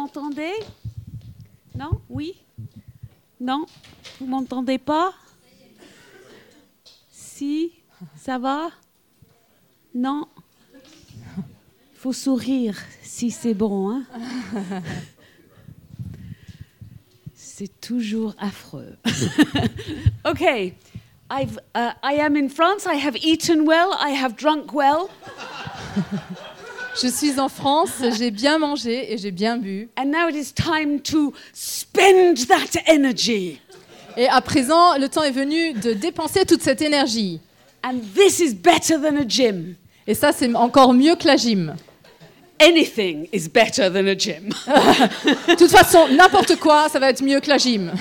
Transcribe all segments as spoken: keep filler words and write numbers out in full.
m'entendez? Non? Oui? Non? Vous m'entendez pas? Si? Ça va? Non? Il faut sourire si c'est bon, hein? C'est toujours affreux. Okay, I've, uh, I am in France. I have eaten well. I have drunk well. Je suis en France, j'ai bien mangé et j'ai bien bu. And now it is time to spend that energy. Et à présent, le temps est venu de dépenser toute cette énergie. And this is better than a gym. Et ça, c'est encore mieux que la gym. Anything is better than a gym. De toute façon, n'importe quoi, ça va être mieux que la gym.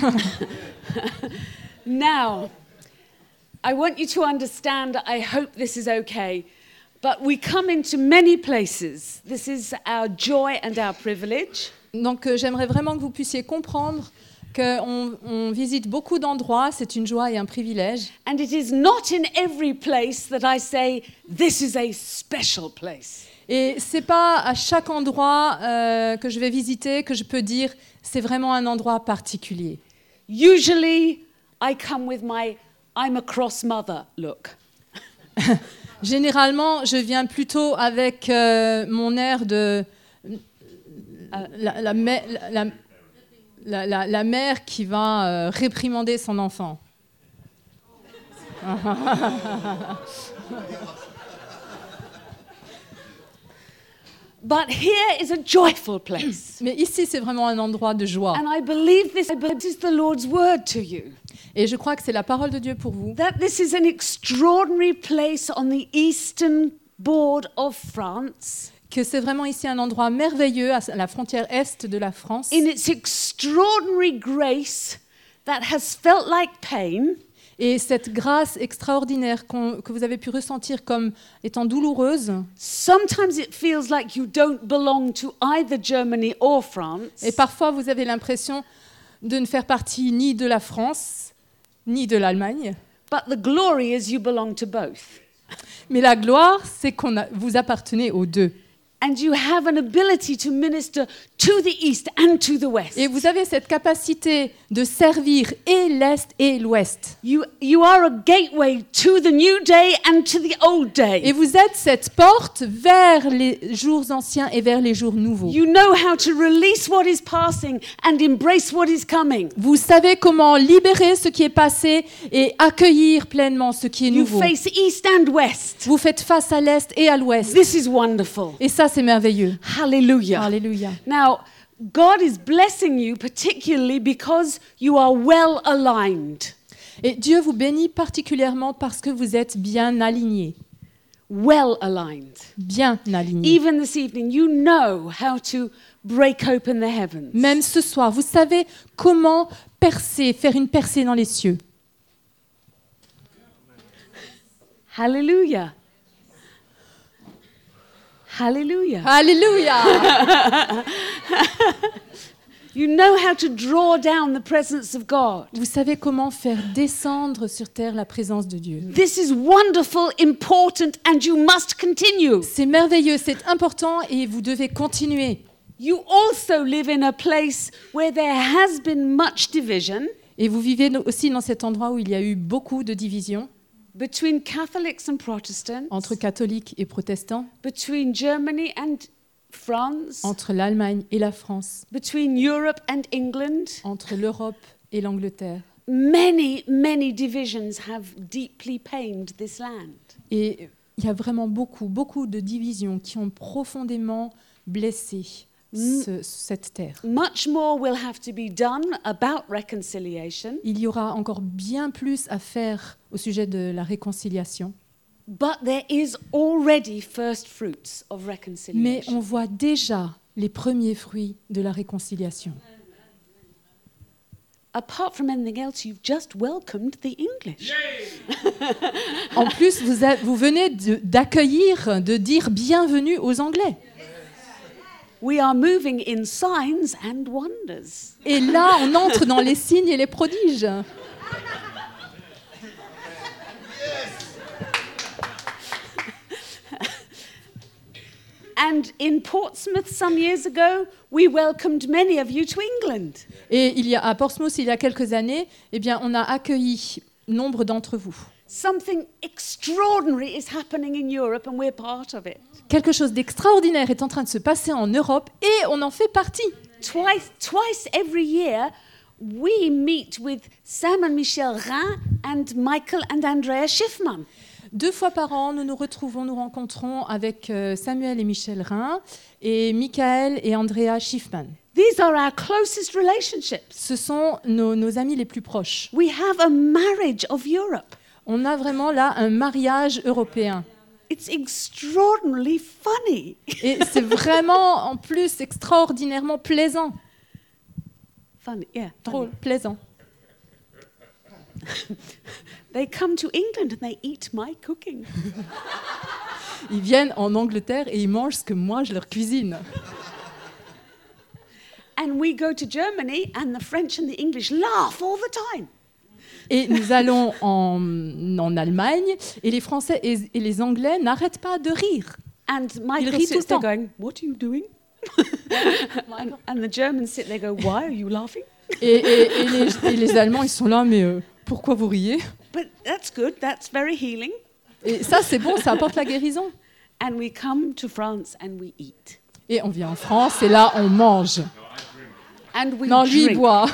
Now, I want you to understand, I hope this is okay, but we come into many places. This is our joy and our privilege. Donc, euh, j'aimerais vraiment que vous puissiez comprendre qu'on on visite beaucoup d'endroits, c'est une joie et un privilège. And it is not in every place that I say, this is a special place. Et c'est pas à chaque endroit euh, que je vais visiter que je peux dire c'est vraiment un endroit particulier. Usually, I come with my I'm a cross mother look. Généralement, je viens plutôt avec euh, mon air de euh, la, la, la, la, la, la, la mère qui va euh, réprimander son enfant. But here is a joyful place. Mais ici, c'est vraiment un endroit de joie. And I believe this, I believe this is the Lord's word to you. Et je crois que c'est la parole de Dieu pour vous. That this is an extraordinary place on the eastern border of France. Que c'est vraiment ici un endroit merveilleux à la frontière est de la France. In its extraordinary grace that has felt like pain. Et cette grâce extraordinaire qu'on, que vous avez pu ressentir comme étant douloureuse. Sometimes it feels like you don't belong to either Germany or France. Et parfois vous avez l'impression de ne faire partie ni de la France ni de l'Allemagne. But the glory is you belong to both. Mais la gloire, c'est qu'on a, vous appartenez aux deux. And you have an ability to minister to the east and to the west. Et vous avez cette capacité de servir et l'est et l'ouest. You, you are a gateway to the new day and to the old day. Et vous êtes cette porte vers les jours anciens et vers les jours nouveaux. You know how to release what is passing and embrace what is coming. Vous savez comment libérer ce qui est passé et accueillir pleinement ce qui est You nouveau. face east and west. Vous faites face à l'est et à l'ouest. This is wonderful. Et ça, c'est merveilleux. Hallelujah. Alléluia. Now, God is blessing you particularly because you are well aligned. Et Dieu vous bénit particulièrement parce que vous êtes bien alignés. Well aligned. Bien alignés. Even this evening, you know how to break open the heavens. Même ce soir, vous savez comment percer, faire une percée dans les cieux. Hallelujah. Hallelujah. Alléluia. You know how to draw down the presence of God. Vous savez comment faire descendre sur terre la présence de Dieu. This is wonderful, important, and you must continue. C'est merveilleux, c'est important et vous devez continuer. You also live in a place where there has been much division. Et vous vivez aussi dans cet endroit où il y a eu beaucoup de divisions Between Catholics and Protestants, entre catholiques et protestants, between Germany and France, entre l'Allemagne et la France, between Europe and England. entre l'Europe et l'Angleterre. Many, many divisions have deeply pained this land. Et il y a vraiment beaucoup, beaucoup de divisions qui ont profondément blessé ce, cette terre. Much more will have to be done about reconciliation. Il y aura encore bien plus à faire au sujet de la réconciliation. But there is already first fruits of Mais reconciliation. on voit déjà les premiers fruits de la réconciliation. Apart from anything else, you've just welcomed the English. En plus, vous, a- vous venez de- d'accueillir, de dire bienvenue aux Anglais. We are moving in signs and wonders. Et là, on entre dans les signes et les prodiges. And in Portsmouth some years ago, we welcomed many of you to England. Et il y a, à Portsmouth, il y a quelques années, eh bien, on a accueilli nombre d'entre vous. Something extraordinary is happening in Europe and we're part of it. Quelque chose d'extraordinaire est en train de se passer en Europe et on en fait partie. Twice, twice every year, we meet with Sam and Michel Rhin and Michael and Andrea Schiffman. Deux fois par an, nous nous retrouvons, nous rencontrons avec euh, Samuel et Michel Rhin et Michael et Andrea Schiffman. These are our closest relationships. Ce sont nos, nos amis les plus proches. We have a marriage of Europe. On a vraiment là un mariage européen. It's extraordinarily funny. Et c'est vraiment, en plus, extraordinairement plaisant. Funny, yeah. Drôle, Funny. plaisant. They come to England and they eat my cooking. Ils viennent en Angleterre et ils mangent ce que moi, je leur cuisine. And we go to Germany and the French and the English laugh all the time. Et nous allons en, en Allemagne et les Français et, et les Anglais n'arrêtent pas de rire. And Michael rient tout le sits there temps. going, what are you doing? and, and the Germans sit there go, why are you laughing? Et, et, et, les, et les Allemands, ils sont là, mais euh, pourquoi vous riez? But that's good, that's very healing. Et ça, c'est bon, ça apporte la guérison. And we come to France and we eat. Et on vient en France et là, on mange. And we Non, lui, il drink. boit.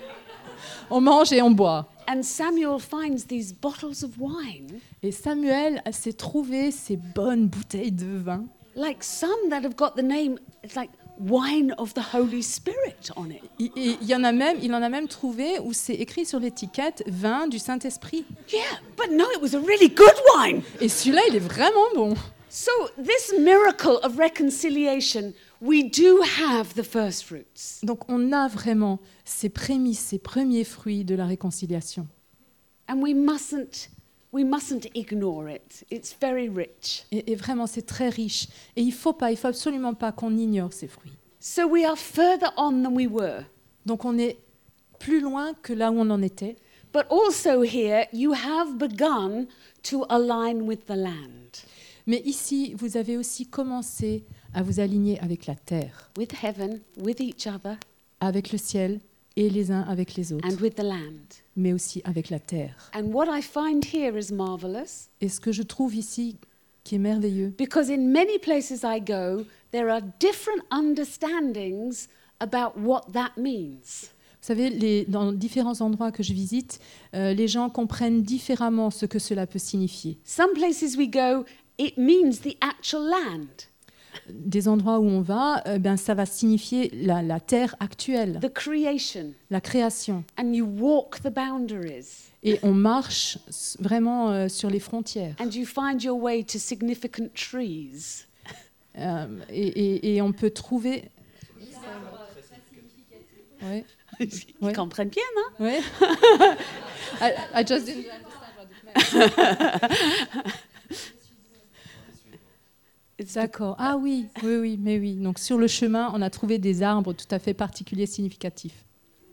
On mange et on boit. And Samuel finds these bottles of wine, Et Samuel s'est trouvé ces bonnes bouteilles de vin. like some that have got the name, it's like wine of the Holy Spirit on it. Et et il y en a même, il en a même trouvé où c'est écrit sur l'étiquette vin du Saint-Esprit. Yeah, but no, it was a really good wine. Et celui-là, il est vraiment bon. So this miracle of reconciliation, we do have the first fruits. Donc on a vraiment ces prémices, ces premiers fruits de la réconciliation. And we mustn't we mustn't ignore it. It's very rich. Et, et vraiment, c'est très riche. Et il faut pas, il faut absolument pas qu'on ignore ces fruits. So we are further on than we were. Donc on est plus loin que là où on en était. But also here you have begun to align with the land. Mais ici, vous avez aussi commencé à vous aligner avec la terre, With heaven, with each other, avec le ciel et les uns avec les autres, and with the land. mais aussi avec la terre. And what I find here is marvelous, Et ce que je trouve ici qui est merveilleux, because in many places I go, there are different understandings about what that means. vous savez, les, dans différents endroits que je visite, euh, les gens comprennent différemment ce que cela peut signifier. Some places we go, it means the actual land, Des endroits où on va, euh, ben, ça va signifier la, la terre actuelle, the creation, la création. and you walk the boundaries, Et on marche s- vraiment euh, sur les frontières. and you find your way to significant trees. Euh, et, et- et on peut trouver... Ouais. Ils Ouais. comprennent bien, hein? Ouais. I, I just didn't understand what it meant. D'accord. Ah oui, oui, oui, mais oui. Donc sur le chemin, on a trouvé des arbres tout à fait particuliers, significatifs.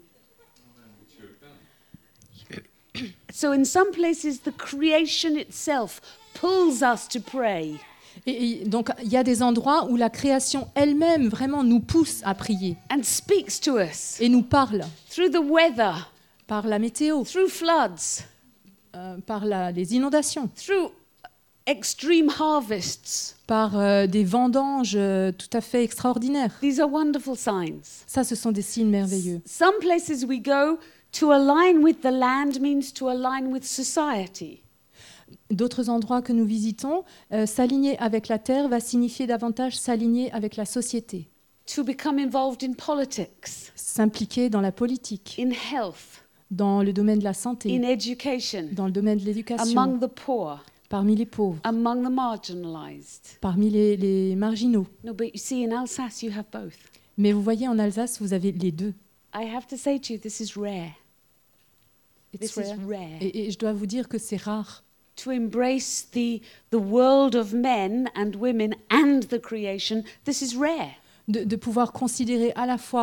So in some places, the creation itself pulls us to pray. Et, et donc il y a des endroits où la création elle-même vraiment nous pousse à prier And speaks to us et nous parle through the weather, par la météo, through floods, euh, par la- les inondations, through extreme harvests. par euh, des vendanges euh, tout à fait extraordinaires. These are wonderful signs. Ça, ce sont des signes merveilleux. Some places we go, to align with the land means to align with society. D'autres endroits que nous visitons, euh, s'aligner avec la terre va signifier davantage s'aligner avec la société, To become involved in politics, s'impliquer dans la politique, in health, dans le domaine de la santé, in education, dans le domaine de l'éducation, among the poor, parmi les pauvres, among the marginalized. parmi les, les marginaux. No, but you see, in Alsace, you have both. Mais vous voyez, en Alsace, vous avez les deux. I have to say to you, this is rare. It's This is rare. rare. Et, et je dois vous dire que c'est rare To embrace the, the world of men and women and the creation, this is rare. de, de pouvoir considérer à la fois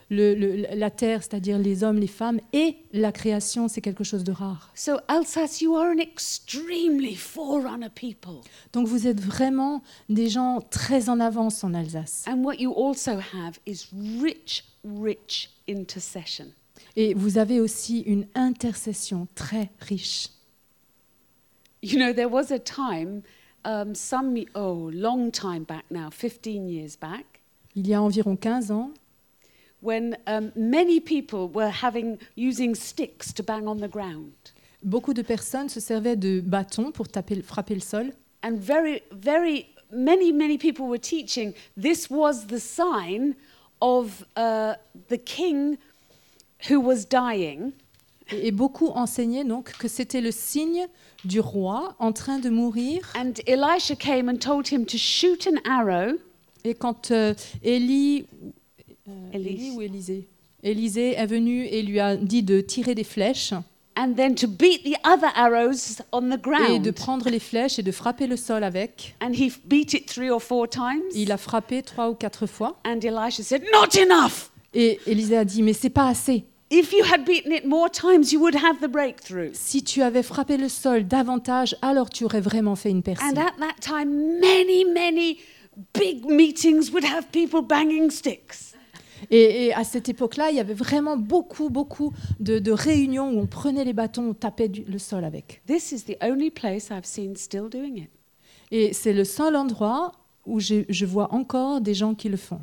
le, le, la terre, c'est-à-dire les hommes, les femmes, et la création, c'est quelque chose de rare. So Alsace, you are an extremely forerunner people. Donc vous êtes vraiment des gens très en avance en Alsace. And what you also have is rich, rich intercession. Et vous avez aussi une intercession très riche. You know, there was a time, um, some, oh, long time back now, fifteen years back, Il y a environ quinze ans, when um, many people were having, using sticks to bang on the ground. beaucoup de personnes se servaient de bâtons pour taper, frapper le sol. And very, very, many, many people were teaching this was the sign of uh, the king who was dying. Et, et beaucoup enseignaient donc que c'était le signe du roi en train de mourir. And Elisha came and told him to shoot an arrow. Et quand euh, Élie, euh, Élise. Élie ou Élisée, Élisée est venu et lui a dit de tirer des flèches And then to beat the other arrows on the et de ground. prendre les flèches et de frapper le sol avec. And he beat it three or four times. Il a frappé trois ou quatre fois. And Elisha said, "Not enough. Et Élisée a dit, mais c'est pas assez. If you had beaten it more times, you would have the breakthrough." Si tu avais frappé le sol davantage, alors tu aurais vraiment fait une percée. And at that time, many, many big meetings would have people banging sticks. Et, et à cette époque-là, il y avait vraiment beaucoup, beaucoup de, de réunions où on prenait les bâtons, on tapait du- le sol avec. This is the only place I've seen still doing it. Et c'est le seul endroit où je, je vois encore des gens qui le font.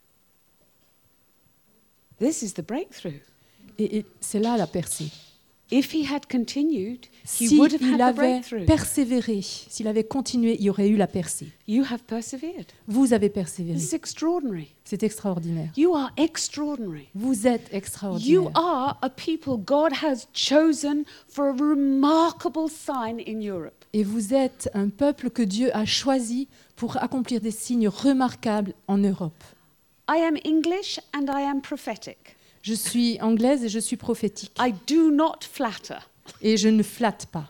This is the breakthrough. Et, et c'est là la percée. If he had continued, he S'il would have had the avait breakthrough. persévéré, s'il avait continué, il y aurait eu la percée. You have persevered. Vous avez persévéré. This is extraordinary. C'est extraordinaire. You are extraordinary. Vous êtes You extraordinaire. are a people God has chosen for a remarkable sign in Europe. Et vous êtes un peuple que Dieu a choisi pour accomplir des signes remarquables en Europe. I am English and I am prophetic. Je suis anglaise et je suis prophétique. I do not flatter. Et je ne flatte pas.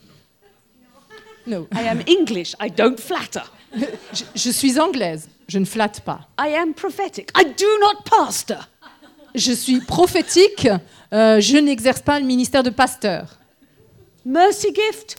No. I am English, I don't flatter. Je, je suis anglaise, je ne flatte pas. I am prophetic, I do not pastor. Je suis prophétique, euh, je n'exerce pas le ministère de pasteur. Mercy gift,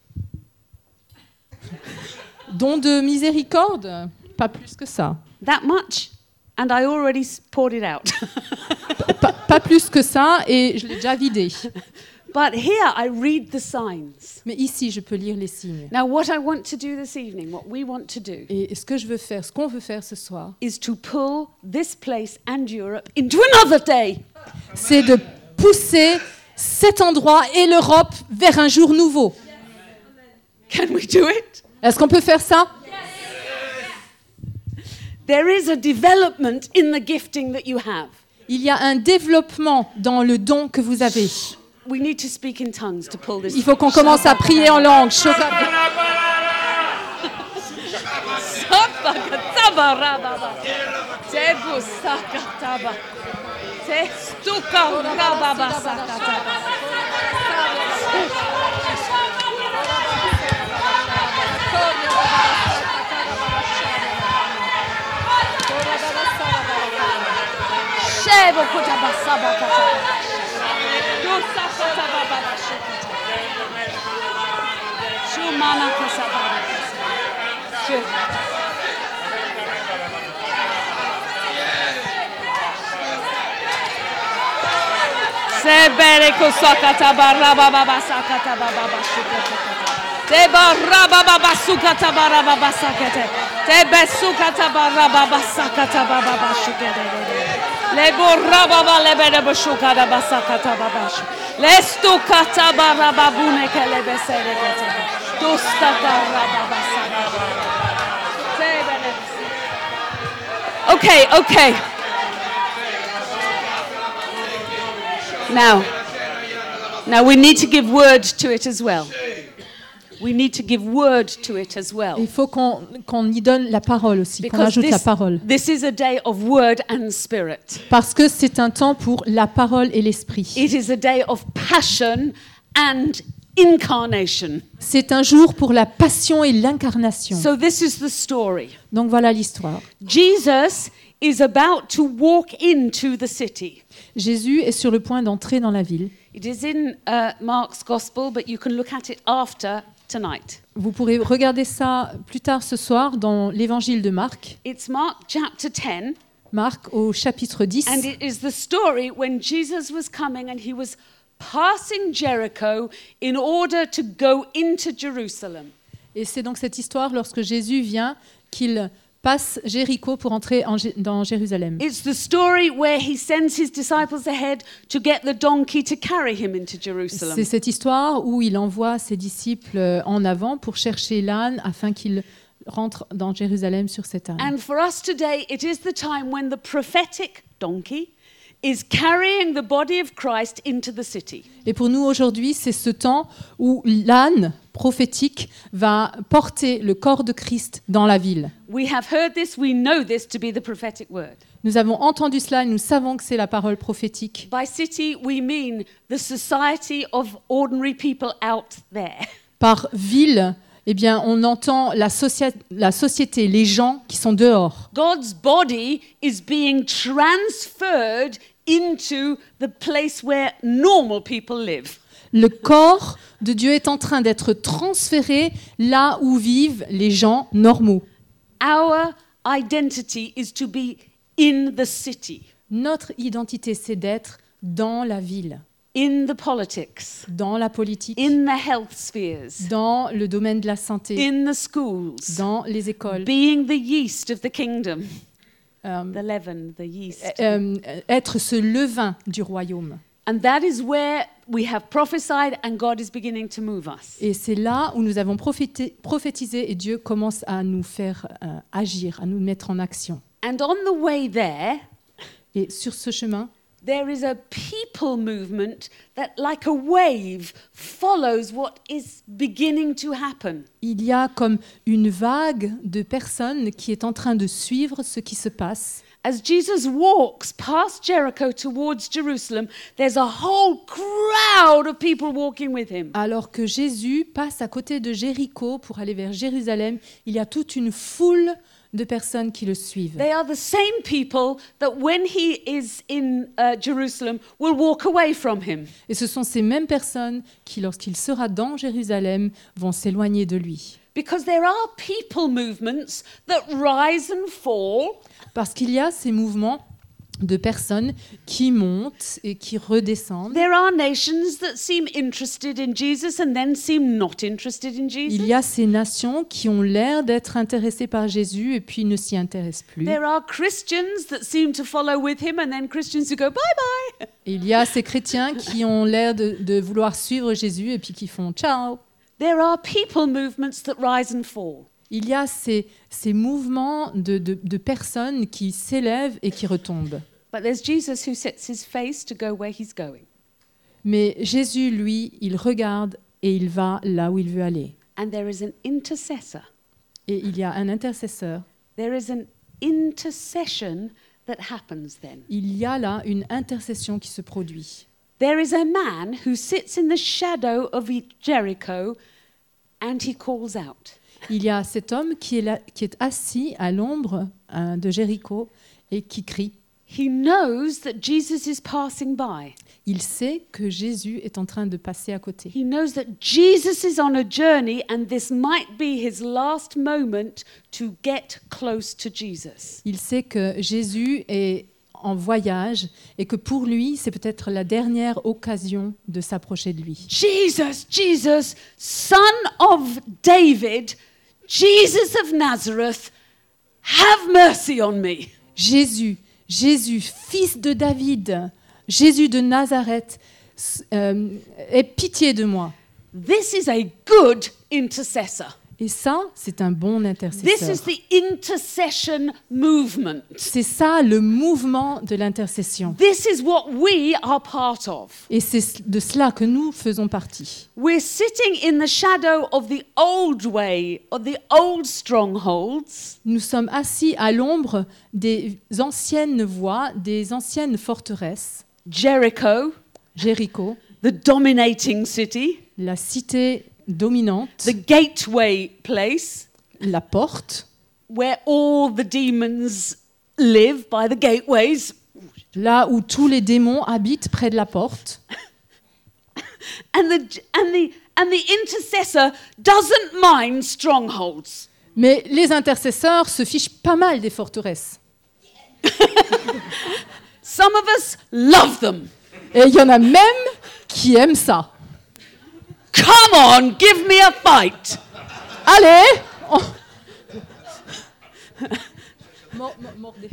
Don de miséricorde, pas plus que ça. that much, and I already s- poured it out. Pas, pas plus que ça, et je l'ai déjà vidé. But here I read the signs. Mais ici, je peux lire les signes. Now, what I want to do this evening, what we want to do, Et ce que je veux faire, ce qu'on veut faire ce soir, is to pull this place and Europe into another day. c'est de pousser cet endroit et l'Europe vers un jour nouveau. Can we do it? Est-ce qu'on peut faire ça? There is a development in the gifting that you have. Il y a un développement dans le don que vous avez. We need to speak in tongues to pull this. Il faut qu'on commence à prier en langue. Shoka- Sabakatabara. Tebu sakataba. Te stukarababa sakataba. Shebo kutabasabakata. Dosakatababa shukata. Shumana kasabara. Shu- Sebere kusakata baraba baba sakata baba bashukata. Te baraba baba sukata baraba basakete. Te besukata baraba basakata baba bashukete. Le boraba baba lebere bashukata basakata baba shu. Le stukata baraba bune kele besere kete. Dostaka baraba basakata. Sebere. Okay, okay. Now, now we need to give word to it as well. We need to give word to it as well. Il faut qu'on qu'on y donne la parole aussi, qu'on Because ajoute la this, parole. this is a day of word and spirit. Parce que c'est un temps pour la parole et l'esprit. It is a day of passion and incarnation. C'est un jour pour la passion et l'incarnation. So this is the story. Donc voilà l'histoire. Jesus is about to walk into the city. Jésus est sur le point d'entrer dans la ville. It is in uh, Mark's Gospel, but you can look at it after tonight. Vous pourrez regarder ça plus tard ce soir dans l'évangile de Marc. It's Mark chapter ten, Marc au chapitre dix. and it is the story when Jesus was coming and he was passing Jericho in order to go into Jerusalem. Et c'est donc cette histoire lorsque Jésus vient qu'il passe Jéricho pour entrer en Jé- dans Jérusalem. It's the story where he sends his disciples ahead to get the donkey to carry him into Jerusalem. C'est cette histoire où il envoie ses disciples euh, en avant pour chercher l'âne afin qu'il rentre dans Jérusalem sur cet âne. And for us today, it is the time when the prophetic donkey is carrying the body of Christ into the city. Et pour nous aujourd'hui, c'est ce temps où l'âne prophétique va porter le corps de Christ dans la ville. We have heard this, we know this to be the prophetic word. Nous avons entendu cela et nous savons que c'est la parole prophétique. By city, we mean the society of ordinary people out there. Par ville, eh bien, on entend la, socia- la société, les gens qui sont dehors. God's body is being transferred into the place where normal people live. Le corps de Dieu est en train d'être transféré là où vivent les gens normaux. Our identity is to be in the city, Notre identité, c'est d'être dans la ville, in the politics, dans la politique, in the health spheres, dans le domaine de la santé, in the schools, dans les écoles. being the yeast of the kingdom, Euh, the leaven, the yeast. euh, être ce levain du royaume. And that is where we have prophesied and God is beginning to move us. Et c'est là où nous avons prophété- prophétisé et Dieu commence à nous faire euh, agir, à nous mettre en action. And on the way there, Et sur ce chemin, there is a people movement that, like a wave, follows what is beginning to happen. il y a comme une vague de personnes qui est en train de suivre ce qui se passe. As Jesus walks past Jericho towards Jerusalem, there's a whole crowd of people walking with him. Alors que Jésus passe à côté de Jéricho pour aller vers Jérusalem, il y a toute une foule de personnes qui le suivent. They are the same people that when he is in uh, Jerusalem will walk away from him. Et ce sont ces mêmes personnes qui, lorsqu'il sera dans Jérusalem, vont s'éloigner de lui. Because there are people movements that rise and fall. Parce qu'il y a ces mouvements de personnes qui montent et qui redescendent. There are nations that seem interested in Jesus and then seem not interested in Il Jesus. y a ces nations qui ont l'air d'être intéressées par Jésus et puis ne s'y intéressent plus. There are Christians that seem to follow with him and then Christians who go bye-bye. Et il y a ces chrétiens qui ont l'air de, de vouloir suivre Jésus et puis qui font ciao. There are people movements that rise and fall. Il y a ces, ces mouvements de, de, de personnes qui s'élèvent et qui retombent. But there's Jesus who sets his face to go where he's going. Mais Jésus, lui, il regarde et il va là où il veut aller. And there is an intercessor. Et il y a un intercesseur. There is an intercession that happens then. Il y a là une intercession qui se produit. There is a man who sits in the shadow of Jericho and he calls out. Il y a cet homme qui est, là, qui est assis à l'ombre hein, de Jéricho et qui crie. He knows that Jesus is passing by. Il sait que Jésus est en train de passer à côté. He knows that Jesus is on a journey and this might be his last moment to get close to Jesus. Il sait que Jésus est en voyage et que pour lui, c'est peut-être la dernière occasion de s'approcher de lui. Jesus, Jesus, son of David, Jesus of Nazareth, have mercy on me. Jésus, Jésus, fils de David, Jésus de Nazareth, euh, aie pitié de moi. This is a good intercessor. Et ça, c'est un bon This intercesseur. is the intercession movement. C'est ça le mouvement de l'intercession. This is what we are part of. Et c'est de cela que nous faisons partie. We're sitting in the shadow of the old way, of the old strongholds, Nous sommes assis à l'ombre des anciennes voies, des anciennes forteresses, Jericho, Jéricho, the dominating city, la cité dominante, the gateway place, la porte, where all the demons live by the gateways. Là où tous les démons habitent près de la porte. And the, and the, and the intercessor doesn't mind strongholds. Mais les intercesseurs se fichent pas mal des forteresses. Some of us love them. Et il y en a même qui aiment ça. Come on, give me a fight. Allez on... Mor- mor- mordez.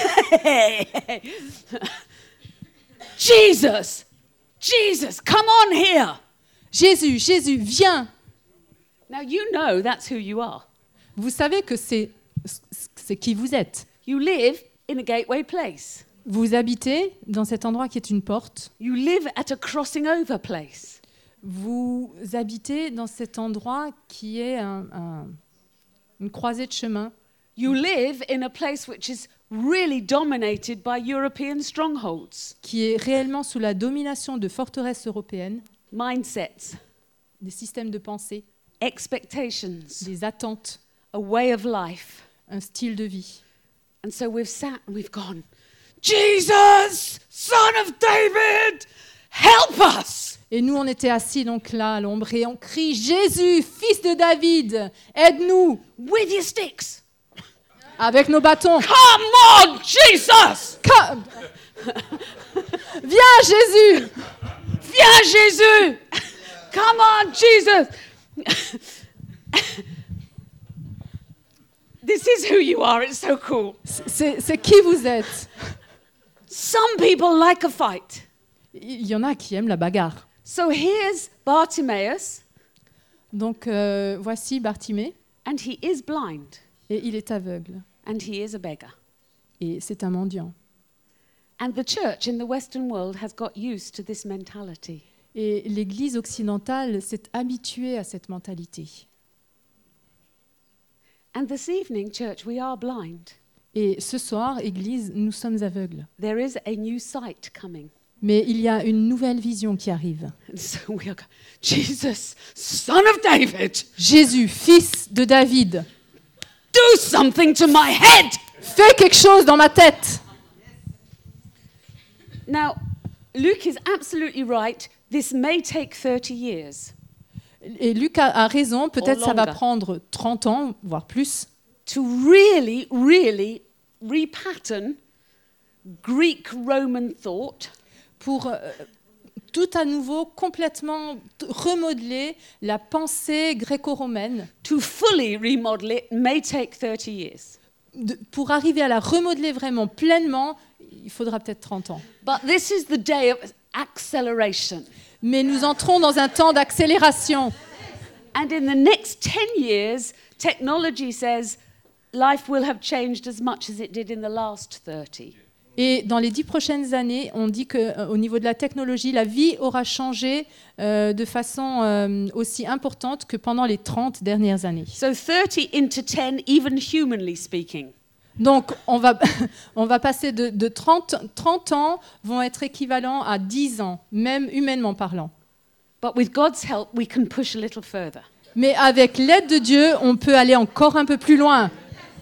Jesus, Jesus, come on here. Jésus, Jésus, viens. Now you know that's who you are. Vous savez que c'est, c'est qui vous êtes. You live in a gateway place. Vous habitez dans cet endroit qui est une porte. You live at a crossing over place. Vous habitez dans cet endroit qui est un, un, une croisée de chemin. You live in a place which is really dominated by European strongholds, Qui est réellement sous la domination de forteresses européennes, mindsets, des systèmes de pensée, expectations, des attentes, a way of life. un style de vie. And so we've sat and we've gone, Jesus, son of David, help us. Et nous, on était assis donc là à l'ombre et on crie « Jésus, fils de David, aide-nous !» With your sticks. Avec nos bâtons. Come on, Jesus. Come. Viens, Jésus. Viens, Jésus. Come on, Jesus. This is who you are. It's so cool. C'est, c'est qui vous êtes. Some people like a fight. Il y en a qui aiment la bagarre. So here's Bartimaeus, Donc euh, voici Bartimée and he is blind, et il est aveugle and he is a beggar. et c'est un mendiant. And the church in the Western world has got used to this mentality. Et l'Église occidentale s'est habituée à cette mentalité. And this evening, church, we are blind. Et ce soir, Église, nous sommes aveugles. There is a new sight coming. Mais il y a une nouvelle vision qui arrive. And so we are going, Jesus, son of David, Jésus, fils de David, do something to my head. fais quelque chose dans ma tête. Now, Luke is absolutely right. This may take thirty years Et Luc a, a raison, peut-être Or ça va longer. prendre trente ans, voire plus, to really, really repattern Greek Roman thought pour euh, tout à nouveau complètement t- remodeler la pensée gréco-romaine. to fully remodel it may take thirty years. De- pour arriver à la remodeler vraiment pleinement, il faudra peut-être trente ans. But this is the day of acceleration. Mais nous entrons dans un temps d'accélération. And in the next ten years, technology says life will have changed as much as it did in the last thirty. Et dans les dix prochaines années, on dit qu'au niveau de la technologie, la vie aura changé euh, de façon euh, aussi importante que pendant les trente dernières années. So thirty into ten, even humanly speaking. Donc, on va, on va passer de, de trente, trente ans vont être équivalents à dix ans, même humainement parlant. But with God's help, we can push a little further. Mais avec l'aide de Dieu, on peut aller encore un peu plus loin.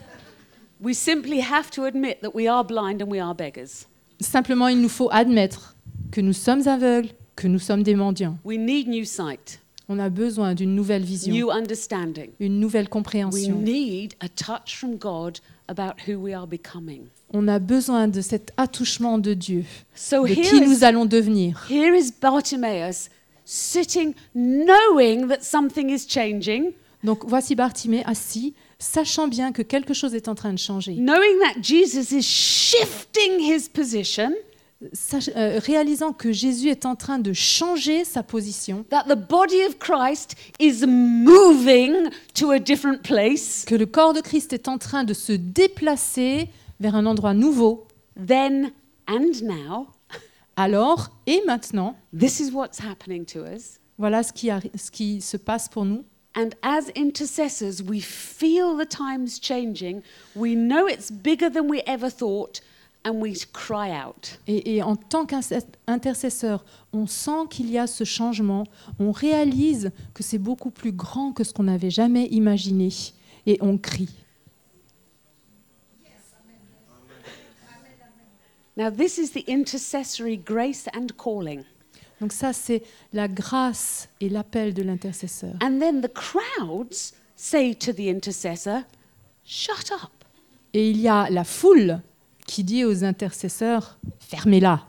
We simply have to admit that we are blind and we are beggars. Simplement, il nous faut admettre que nous sommes aveugles, que nous sommes des mendiants. We need new sight, On a besoin d'une nouvelle vision, new understanding. une nouvelle We compréhension. need a touch from God about who we are becoming. On a besoin de cet attouchement de Dieu, So de qui here nous is, allons devenir. here is Bartimaeus sitting, knowing that something is changing, Donc voici Bartimée assis, sachant bien que quelque chose est en train de changer, knowing that Jesus is shifting his position, Sach- euh, réalisant que Jésus est en train de changer sa position, that the body of Christ is moving to a different place. que le corps de Christ est en train de se déplacer vers un endroit nouveau. Then and now, Alors et maintenant, this is what's happening to us. voilà ce qui, arri- ce qui se passe pour nous. And as intercessors, we feel the times changing. We know it's bigger than we ever thought, and we cry out. Et, et en tant qu'intercesseur, on sent qu'il y a ce changement, on réalise que c'est beaucoup plus grand que ce qu'on n'avait jamais imaginé, et on crie. Now this is the intercessory grace and calling. Donc ça, c'est la grâce et l'appel de l'intercesseur. And then the crowds say to the intercessor, shut up. Et il y a la foule qui dit aux intercesseurs, fermez-la.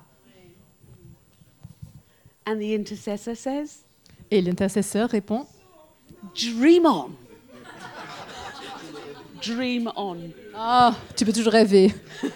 And the intercessor says, Et l'intercesseur répond, dream on. Dream on. ah, tu peux toujours rêver.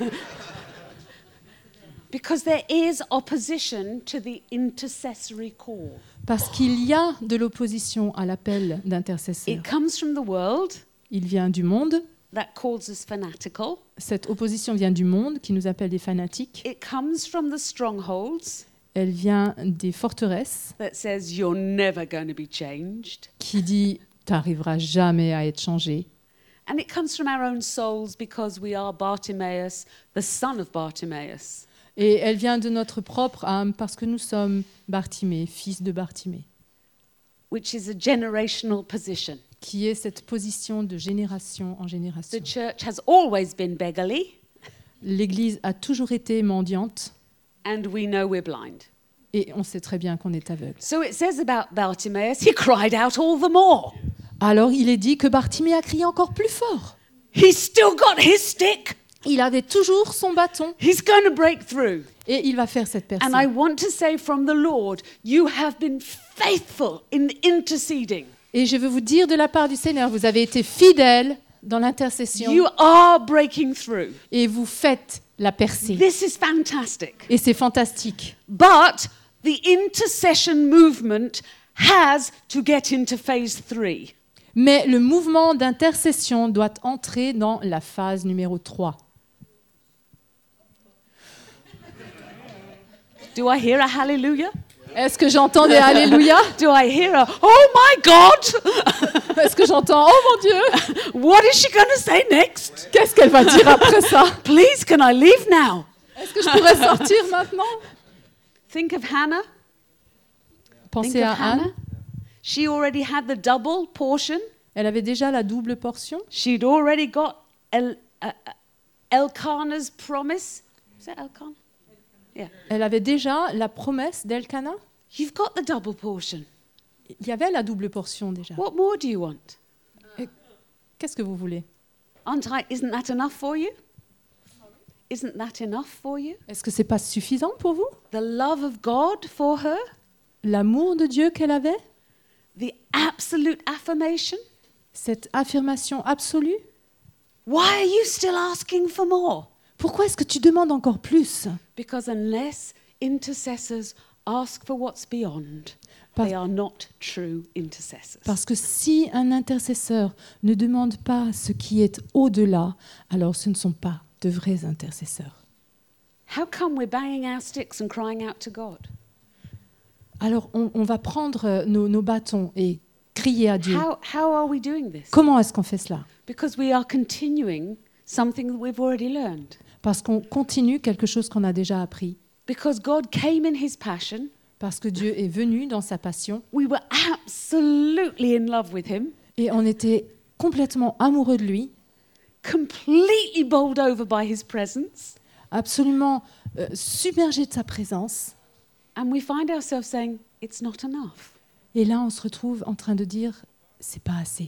Because there is opposition to the intercessory call. Parce qu'il y a de l'opposition à l'appel d'intercesseur. It comes from the world Il vient du monde. that calls us fanatical. Cette opposition vient du monde qui nous appelle des fanatiques. It comes from the strongholds Elle vient des forteresses that says you're never going to be changed. qui dit « t'arriveras jamais à être changé ». And it comes from our own souls because we are Bartimaeus, the son of Bartimaeus. Et elle vient de notre propre âme parce que nous sommes Bartimée, fils de Bartimée, Which is a generational position. qui est cette position de génération en génération. The church has always been beggarly, L'Église a toujours été mendiante and we know we're blind. et on sait très bien qu'on est aveugle. So it says about Bartimaeus, he cried out all the more. Alors il est dit que Bartimée a crié encore plus fort. He's still got his stick. Il avait toujours son bâton He's going to break through. et il va faire cette percée. And I want to say from the Lord, you have been faithful in interceding. Et je veux vous dire de la part du Seigneur, vous avez été fidèles dans l'intercession You are breaking through. et vous faites la percée. This is fantastic. Et c'est fantastique. But the intercession movement has to get into phase three. Mais le mouvement d'intercession doit entrer dans la phase numéro trois. Do I hear a hallelujah? Est-ce que j'entends des alléluia? Do I hear a, oh my God? Est-ce que j'entends, oh mon Dieu, What is she going to say next? qu'est-ce qu'elle va dire après ça? Please, can I leave now? Est-ce que je pourrais sortir maintenant? Think of Hannah. Think Pensez à of Anne. Hannah. She already had the double portion. Elle avait déjà la double portion. She'd already got El, uh, uh, Elkanah's promise. Is that Elkanah? Yeah. Elle avait déjà la promesse d'Elkana. You've got the double portion. Il y avait la double portion déjà. What more do you want? Qu'est-ce que vous voulez? Aren't I, isn't that enough for you? Isn't that enough for you? Est-ce que c'est pas suffisant pour vous? The love of God for her, L'amour de Dieu qu'elle avait? the absolute affirmation. Cette affirmation absolue? Why are you still asking for more? Pourquoi est-ce que tu demandes encore plus? Because unless intercessors ask for what's beyond, Parce- they are not true intercessors. Parce que si un intercesseur ne demande pas ce qui est au-delà, alors ce ne sont pas de vrais intercesseurs. How come we're banging our sticks and crying out to God? Alors on, on va prendre euh, nos, nos bâtons et crier à Dieu. How, how are we doing this? Comment est-ce qu'on fait cela? Because we are continuing something that we've already learned. Parce qu'on continue quelque chose qu'on a déjà appris. Because God came in his passion. Parce que Dieu est venu dans sa passion We were absolutely in love with him, et on était complètement amoureux de lui, completely bowled over by his presence. absolument euh, submergé de sa présence. And we find ourselves saying, it's not enough. Et là, on se retrouve en train de dire, c'est pas assez.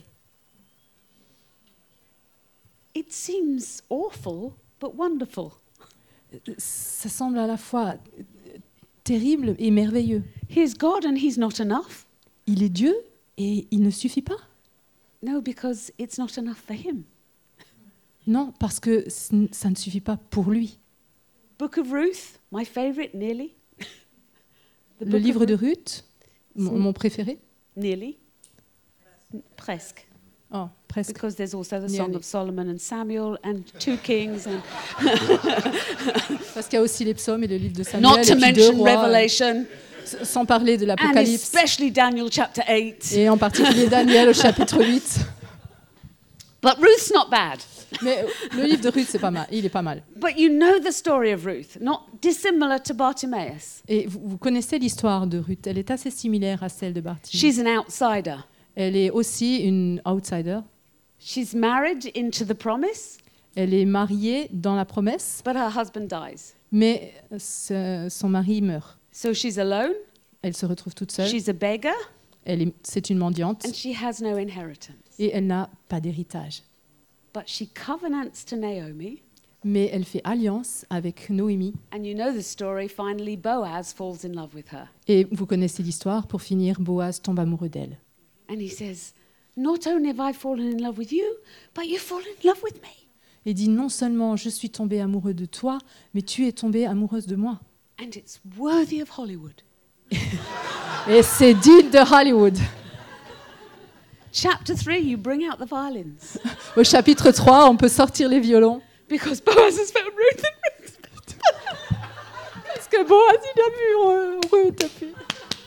It seems awful, but wonderful. Ça semble à la fois terrible et merveilleux. Here's God and he's not enough. Il est Dieu et il ne suffit pas. No, because it's not enough for him. Non, parce que c- ça ne suffit pas pour lui. Book of Ruth, my favorite, nearly. The Le book of livre de Ruth- Ruth, mon, mon préféré. Nearly. Presque. Oh, presque. Because there's also the Song Nearly. of Solomon and Samuel and two kings and Parce qu'il y a aussi les psaumes et le livre de Samuel. not to et puis deux mention rois, euh, Revelation s- sans parler de and l'Apocalypse. especially Daniel chapter eight. Et en particulier Daniel au chapitre huit. But Ruth's not bad. Mais le livre de Ruth, c'est pas mal. Il est pas mal. But you know the story of Ruth, not dissimilar to Bartimaeus. Et vous, vous connaissez l'histoire de Ruth. Elle est assez similaire à celle de Bartimée. She's an outsider. Elle est aussi une outsider. She's married into the promise, Elle est mariée dans la promesse, but her husband dies. Mais ce- son mari meurt. So she's alone, Elle se retrouve toute seule. she's a beggar, Elle est, c'est une mendiante and she has no inheritance. et elle n'a pas d'héritage. But she covenants to Naomi, Mais elle fait alliance avec Noémie. and you know the story. Finally, Boaz falls in love with her. Et vous connaissez l'histoire. Pour finir, Boaz tombe amoureux d'elle. And he says, not only have I fallen in love with you, but you've fallen in love with me. Et dit non seulement je suis tombé amoureux de toi, mais tu es tombée amoureuse de moi. And it's worthy of Hollywood. Et c'est digne de Hollywood. Chapter three, you bring out the violins. Au chapitre trois, on peut sortir les violons. Because Boaz has found Ruth and Ruth. Parce que Boaz, il a vu Ruth. Et puis-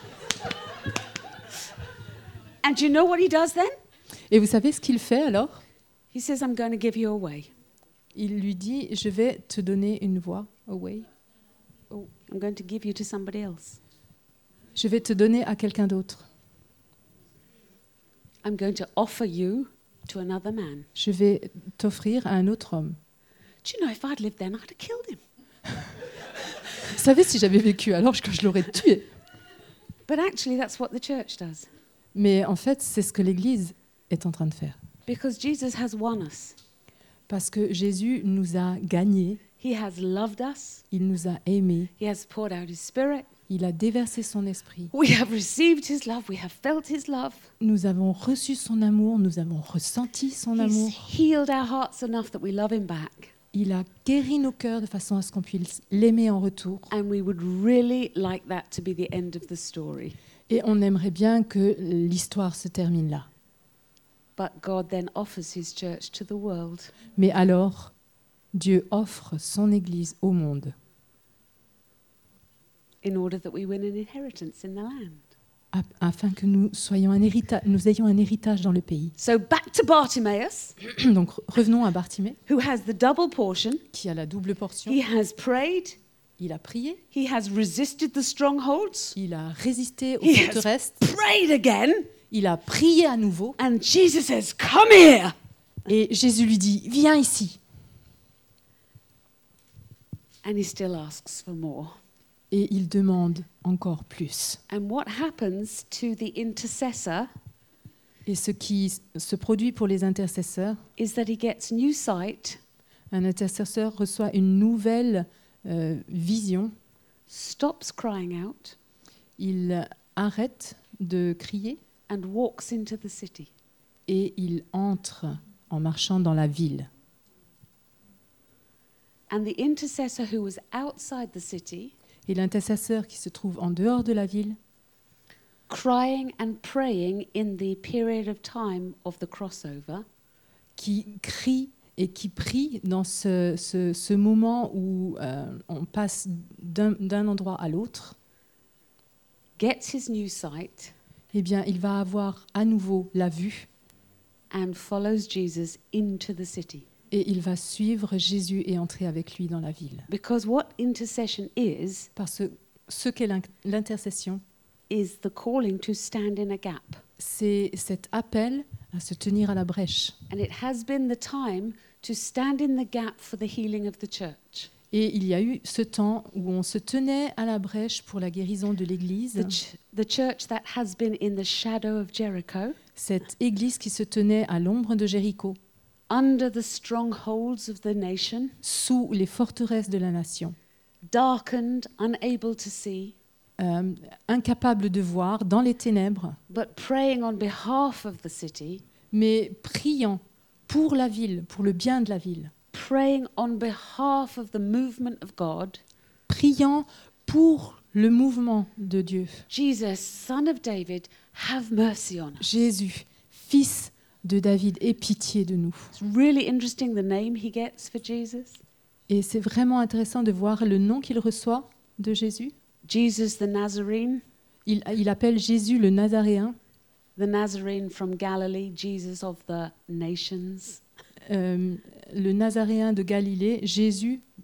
And do you know what he does then? Et vous savez ce qu'il fait alors? He says, I'm going to give you away. Il lui dit, je vais te donner une voix. Away. Oh, I'm going to give you to somebody else. Je vais te donner à quelqu'un d'autre. I'm going to offer you to another man. Je vais t'offrir à un autre homme. Do you know, if I'd lived then, I'd have killed him. Vous savez, si j'avais vécu alors, je, je l'aurais tué. But actually, that's what the church does. Mais en fait, c'est ce que l'Église est en train de faire. Because Jesus has won us. Parce que Jésus nous a gagnés, He has loved us. il nous a aimés, He has poured out his spirit. il a déversé son esprit. We have received his love. We have felt his love. Nous avons reçu son amour, nous avons ressenti son He's amour. healed our hearts enough that we love him back. Il a guéri nos cœurs de façon à ce qu'on puisse l'aimer en retour. And we would really like that to be the end of the story. Et on aimerait bien que l'histoire se termine là. But God then offers his church to the world. Mais alors, Dieu offre son Église au monde In order that we win an inheritance in the land. a- afin que nous, soyons un hérita- nous ayons un héritage dans le pays. So back to Bartimaeus, Donc revenons à Bartimée, who has the double portion. qui a la double portion. He has prayed. Il a prié, He has resisted the strongholds. il a résisté aux He has forteresses, prayed again. il a prié à nouveau, And Jesus says, come here. et Jésus lui dit, viens ici. And he still asks for more. Et il demande encore plus. And what happens to the intercessor Et ce qui s- se produit pour les intercesseurs, is that he gets new sight, un intercesseur reçoit une nouvelle euh, vision, stops crying out, il arrête de crier and walks into the city. et il entre en marchant dans la ville. And the intercessor who was outside the city, Et l'intercesseur qui se trouve en dehors de la ville, crying and praying in the period of time of the crossover, qui crie et qui prie dans ce, ce- ce moment où euh, on passe d'un d'un endroit à l'autre, gets his new sight, eh bien, il va avoir à nouveau la vue and follows Jesus into the city. et il va suivre Jésus et entrer avec lui dans la ville. Because what intercession is, Parce que ce qu'est l'in- l'intercession, is the calling to stand in a gap. c'est cet appel à se tenir à la brèche. And it has been the time to stand in the gap for the healing of the church. Et il y a eu ce temps où on se tenait à la brèche pour la guérison de l'Église, The, ch- the church that has been in the shadow of Jericho, cette Église qui se tenait à l'ombre de Jéricho, under the strongholds of the nation, sous les forteresses de la nation, darkened, unable to see, euh, incapable de voir, dans les ténèbres, but praying on behalf of the city, mais priant pour la ville, pour le bien de la ville, praying on behalf of the movement of God. priant pour le mouvement de Dieu. Jesus, son of David, have mercy on us. Jésus, fils de David, aie pitié de nous. It's really interesting the name he gets for Jesus. Et c'est vraiment intéressant de voir le nom qu'il reçoit de Jésus. Jesus the Nazarene, Il, il appelle Jésus le Nazaréen, the Nazarene from Galilee, Jesus of the nations. euh, le Nazaréen de Galilée, Jésus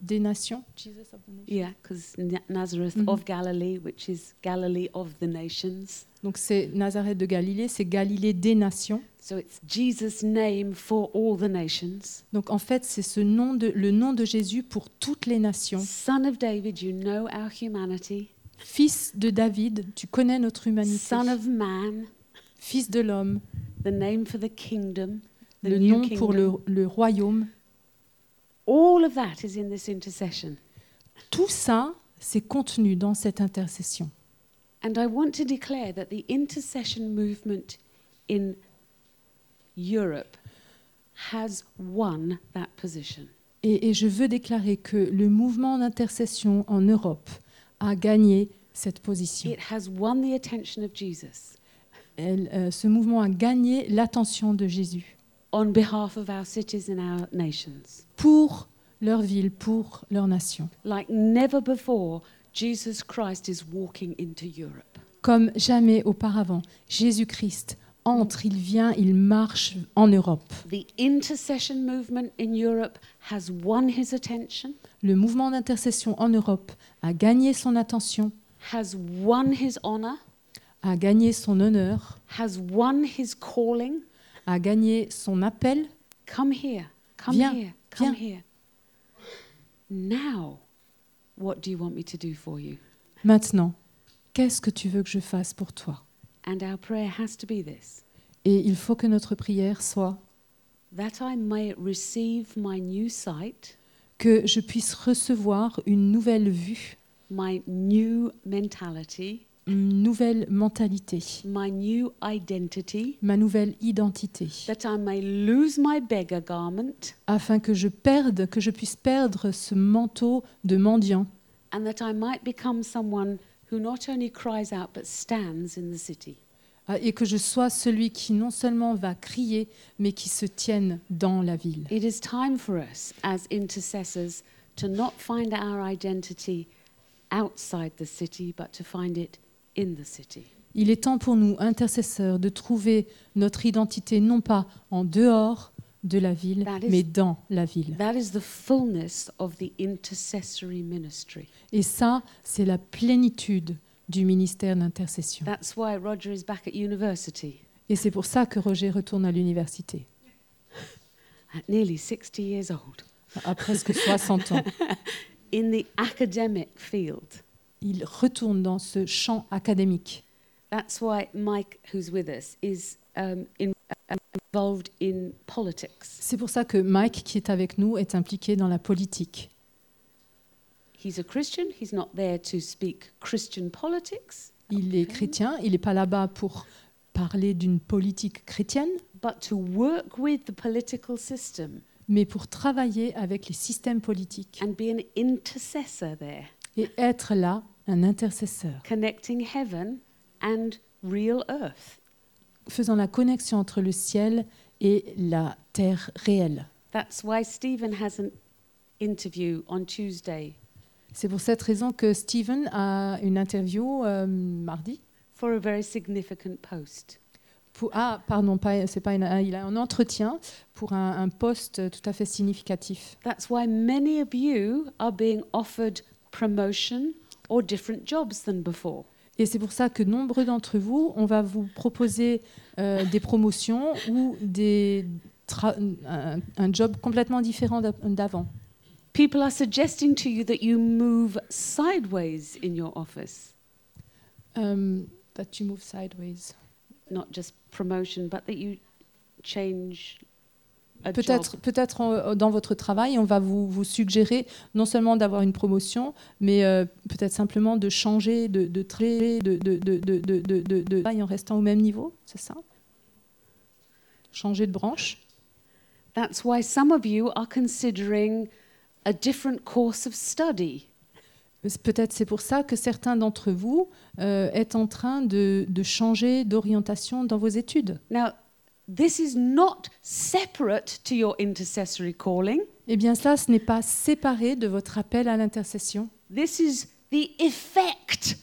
des nations. Jesus of the nations. Yeah, because Nazareth Mhm. of Galilee, which is Galilee of the nations. Donc c'est Nazareth de Galilée, c'est Galilée des nations. So it's Jesus' name for all the nations. Donc en fait, c'est ce nom de, le nom de Jésus pour toutes les nations. Son of David, you know our humanity. Fils de David, tu connais notre humanité. Son of man, Fils de l'homme, the name for the kingdom, the le new nom pour le, kingdom. le royaume. All of that is in this intercession. Tout ça, c'est contenu dans cette intercession. And I want to declare that the intercession movement in Europe has won that position. Et, et je veux déclarer que le mouvement d'intercession en Europe a gagné cette position. It has won the attention of Jesus Elle, euh, ce mouvement a gagné l'attention de Jésus on behalf of our cities and our nations. pour leur ville, pour leur nation. Like never before, Jesus Christ is walking into Europe. Comme jamais auparavant, Jésus-Christ entre, il vient, il marche en Europe. The intercession movement in Europe has won his attention, Le mouvement d'intercession en Europe a gagné son attention, has won his honor, a gagné son honneur, has won his calling. a gagné son appel. Come here, come Viens, here, come viens. here. Now, what do you want me to do for you? Maintenant, qu'est-ce que tu veux que je fasse pour toi? And our prayer has to be this, Et il faut que notre prière soit that I may receive my new sight, que je puisse recevoir une nouvelle vue, my new mentality, une nouvelle mentalité, my new identity, ma nouvelle identité, that I may lose my beggar garment, afin que je perde, que je puisse perdre ce manteau de mendiant and that I might become someone who not only cries out but stands in the city. et que je sois celui qui non seulement va crier, mais qui se tienne dans la ville. It is time for us as intercessors to not find our identity outside the city, but to find it in the city. Il est temps pour nous, intercesseurs, de trouver notre identité non pas en dehors de la ville, That is- mais dans la ville. That is the fullness of the intercessory ministry. Et ça, c'est la plénitude du ministère d'intercession. That's why Roger is back at university Et c'est pour ça que Roger retourne à l'université, at nearly sixty years old, à presque soixante ans. in the academic field. Il retourne dans ce champ académique. That's why Mike, who's with us, is um, in, um, involved in politics. C'est pour ça que Mike, qui est avec nous, est impliqué dans la politique. He's a Christian. He's not there to speak Christian politics, Il est chrétien, il n'est pas là-bas pour parler d'une politique chrétienne, but to work with the political system mais pour travailler avec les systèmes politiques and be an intercessor there, et être là, un intercesseur, connecting heaven and real earth. faisant la connexion entre le ciel et la terre réelle. That's why Stephen has an interview on Tuesday C'est pour cette raison que Stephen a une interview euh, mardi. for a very significant post. Pour, ah, pardon, pas, c'est pas une, il a un entretien pour un, un poste tout à fait significatif. That's why many of you are being offered promotion or different jobs than before. Et c'est pour ça que nombreux d'entre vous, on va vous proposer euh, des promotions ou des tra- un, un job complètement différent d'a- d'avant. People are suggesting to you that you move sideways in your office, Um, that you move sideways. not just promotion, but that you change a Peut-être, job. peut-être en- dans votre travail, on va vous, vous suggérer non seulement d'avoir une promotion, mais euh, peut-être simplement de changer de, de trait, de, de, de, de, de, de, de, de travail en restant au même niveau, c'est ça? Changer de branche. That's why some of you are considering a different course of study. Peut-être c'est pour ça que certains d'entre vous euh, êtes en train de, de changer d'orientation dans vos études. Now, this is not separate to your intercessory calling. Eh bien ça, ce n'est pas séparé de votre appel à l'intercession. This is the effect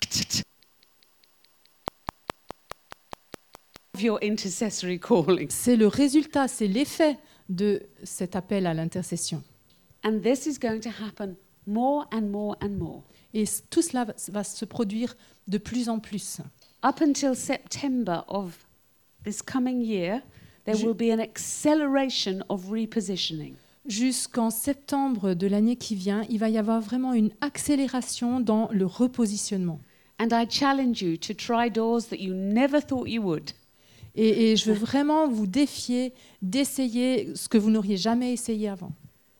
of your intercessory calling. C'est le résultat, c'est l'effet de cet appel à l'intercession. And this is going to happen more and more and more. Et tout cela va, va se produire de plus en plus. Up until September of this coming year, there Je- will be an acceleration of repositioning. Jusqu'en septembre de l'année qui vient, il va y avoir vraiment une accélération dans le repositionnement. And I challenge you to try doors that you never thought you would. Et, et je veux vraiment vous défier d'essayer ce que vous n'auriez jamais essayé avant.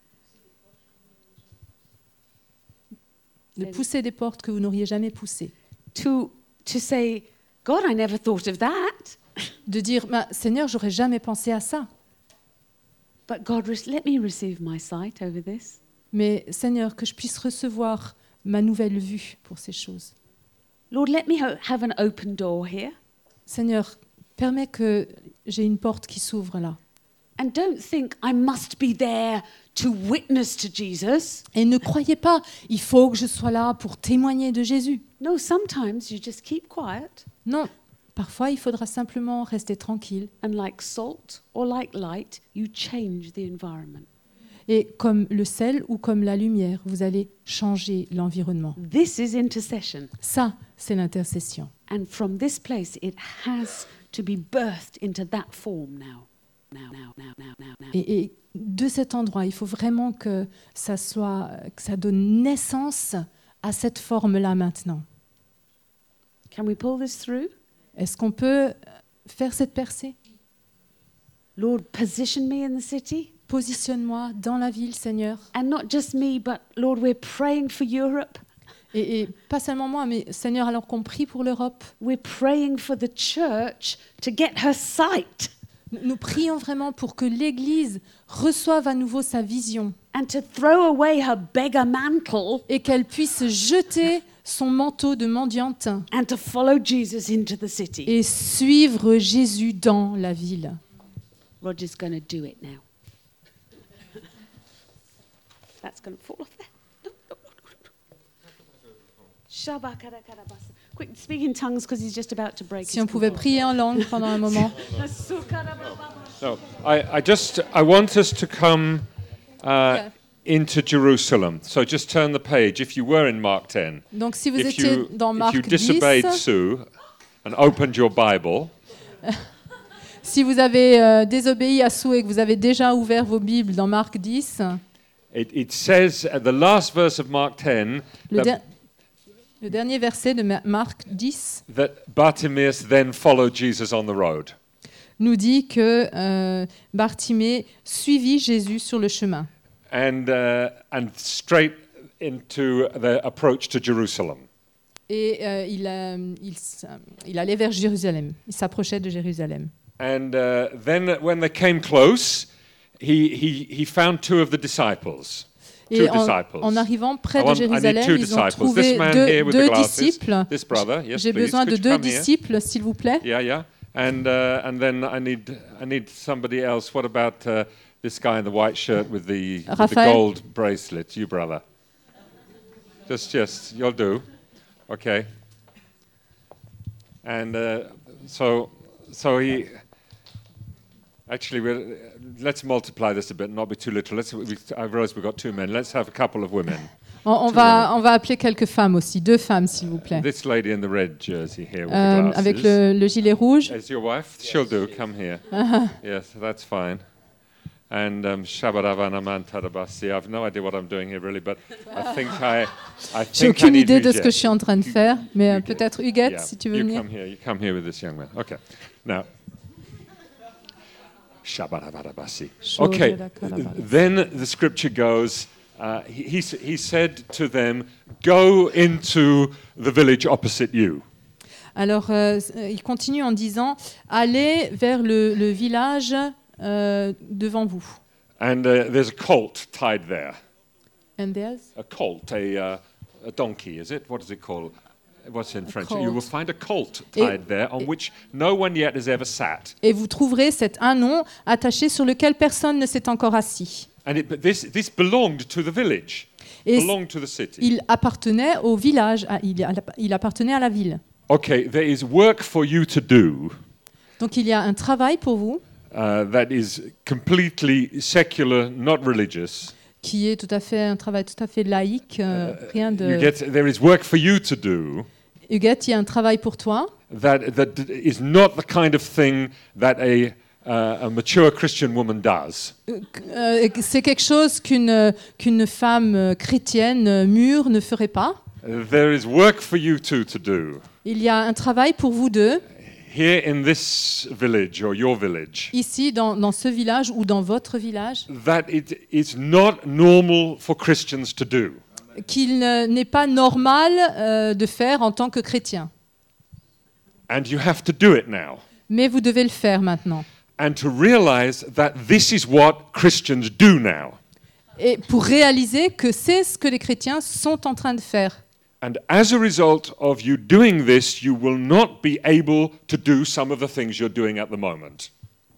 De pousser des portes que vous n'auriez jamais poussées. To, to say, God, I never thought of that. De dire, bah, Seigneur, j'aurais jamais pensé à ça. But God, re- let me receive my sight over this. Mais Seigneur, que je puisse recevoir ma nouvelle vue pour ces choses. Lord, let me ho- have an open door here. Seigneur, permets que j'ai une porte qui s'ouvre là. And don't think I must be there to witness to Jesus. Et ne croyez pas, il faut que je sois là pour témoigner de Jésus. No, sometimes you just keep quiet Non, parfois il faudra simplement rester tranquille. and like salt or like light, you change the environment. Et comme le sel ou comme la lumière, vous allez changer l'environnement. This is intercession. Ça, c'est l'intercession. And from this place, it has to be birthed into that form now. Now, now, now, now, now, now. Et, et de cet endroit, il faut vraiment que ça soit, que ça donne naissance à cette forme-là maintenant. Can we pull this through? Est-ce qu'on peut faire cette percée? Lord, position me in the city. Positionne-moi dans la ville, Seigneur. And not just me, but Lord, we're praying for Europe. Et, et pas seulement moi, mais Seigneur, alors qu'on prie pour l'Europe, We're praying for the church to get her sight nous- nous prions vraiment pour que l'Église reçoive à nouveau sa vision and to throw away her beggar mantle et qu'elle puisse jeter son manteau de mendiante and to follow Jesus into the city. et suivre Jésus dans la ville. Roger's going to do it now. That's going to fall off there. No, no, no, no, no. Shabakarakarabasa. Quick, speak in tongues because he's just about to break Si his on pouvait control. prier en langue pendant un moment. So I, I just I want us to come uh, into Jerusalem. So just turn the page. If you were in Mark ten, Donc si vous if étiez you dans if Marc you dix, disobeyed Sue and opened your Bible, si vous avez euh, désobéi à Sue et que vous avez déjà ouvert vos Bibles dans Marc dix, it, it says at the last verse of Mark ten le, that, der- le dernier verset de Ma- Marc dix that Bartimaeus then followed Jesus on the road. nous dit que euh, Bartimée suivit Jésus sur le chemin And uh, and straight into the approach to Jerusalem. et euh, il, euh, il, s- il allait vers Jérusalem. Il s'approchait de Jérusalem. And uh, then when they came close, he, he, he found two of the disciples. Two Et en, disciples. en arrivant près I de want- I need Jérusalem, two ils ont disciples. trouvé This man deux, here with deux the glasses, disciples. this brother, yes, J'ai please. besoin de Could you deux come here? disciples, s'il vous plaît. Yeah, yeah. And uh, and then I need I need somebody else. What about uh, this guy in the white shirt with the, with the Raphaël. gold bracelet? You brother. Just just you'll do. Okay. And uh, so so he. Actually, we're, let's multiply this a bit, not be too little. Let's. We, I realize we've got two men. Let's have a couple of women. On, on va, on va appeler quelques femmes aussi, deux femmes, s'il vous plaît. This lady in the red jersey here with Euh, the glasses. avec le, le gilet rouge. Is your wife? She'll do. Come here. Yes, that's fine. And um, Shabaravanamantadabasi. I've no idea what I'm doing here really, but I think I, I J'ai think I aucune need idée de ce que Huguette. je suis en train de faire, mais euh, Huguette. peut-être Huguette, Yeah, si tu veux you venir. come here. You come here with this young man. Okay. Now. Shabaravarabasi. Okay. Shoredakarabasi. Then the scripture goes. Uh, he, he s- he said to them, "Go into the village opposite you." Alors, euh, il continue en disant allez vers le, le village euh, devant vous. And uh, there's a colt tied there. And there's- A colt, a, uh, a donkey, is it? What is it called? What's in French? You will colt. find a colt Et- tied there on which no one yet has ever sat. Et vous trouverez cet anon attaché sur lequel personne ne s'est encore assis. And it, but this, this belonged to the village, Et belonged to the city. il appartenait au village, à- il, il appartenait à la ville. Okay, there is work for you to do Donc il y a un travail pour vous uh, that is completely secular, not religious. qui est tout à fait un travail tout à fait laïque, euh, rien de... You get, there is work for you to do Huguette, il y a un travail pour toi that, that is not the kind of thing that a, uh, a mature Christian woman does. Euh, c'est quelque chose qu'une qu'une femme euh, chrétienne euh, mûre ne ferait pas. There is work for you two to do. Il y a un travail pour vous deux, Here in this village or your village, ici, dans, dans ce village ou dans votre village, that it is not normal for Christians to do. qu'il ne- n'est pas normal euh, de faire en tant que chrétien. And you have to do it now. Mais vous devez le faire maintenant. And to realize that this is what Christians do now. Et pour réaliser que c'est ce que les chrétiens sont en train de faire. And as a result of you doing this, you will not be able to do some of the things you're doing at the moment.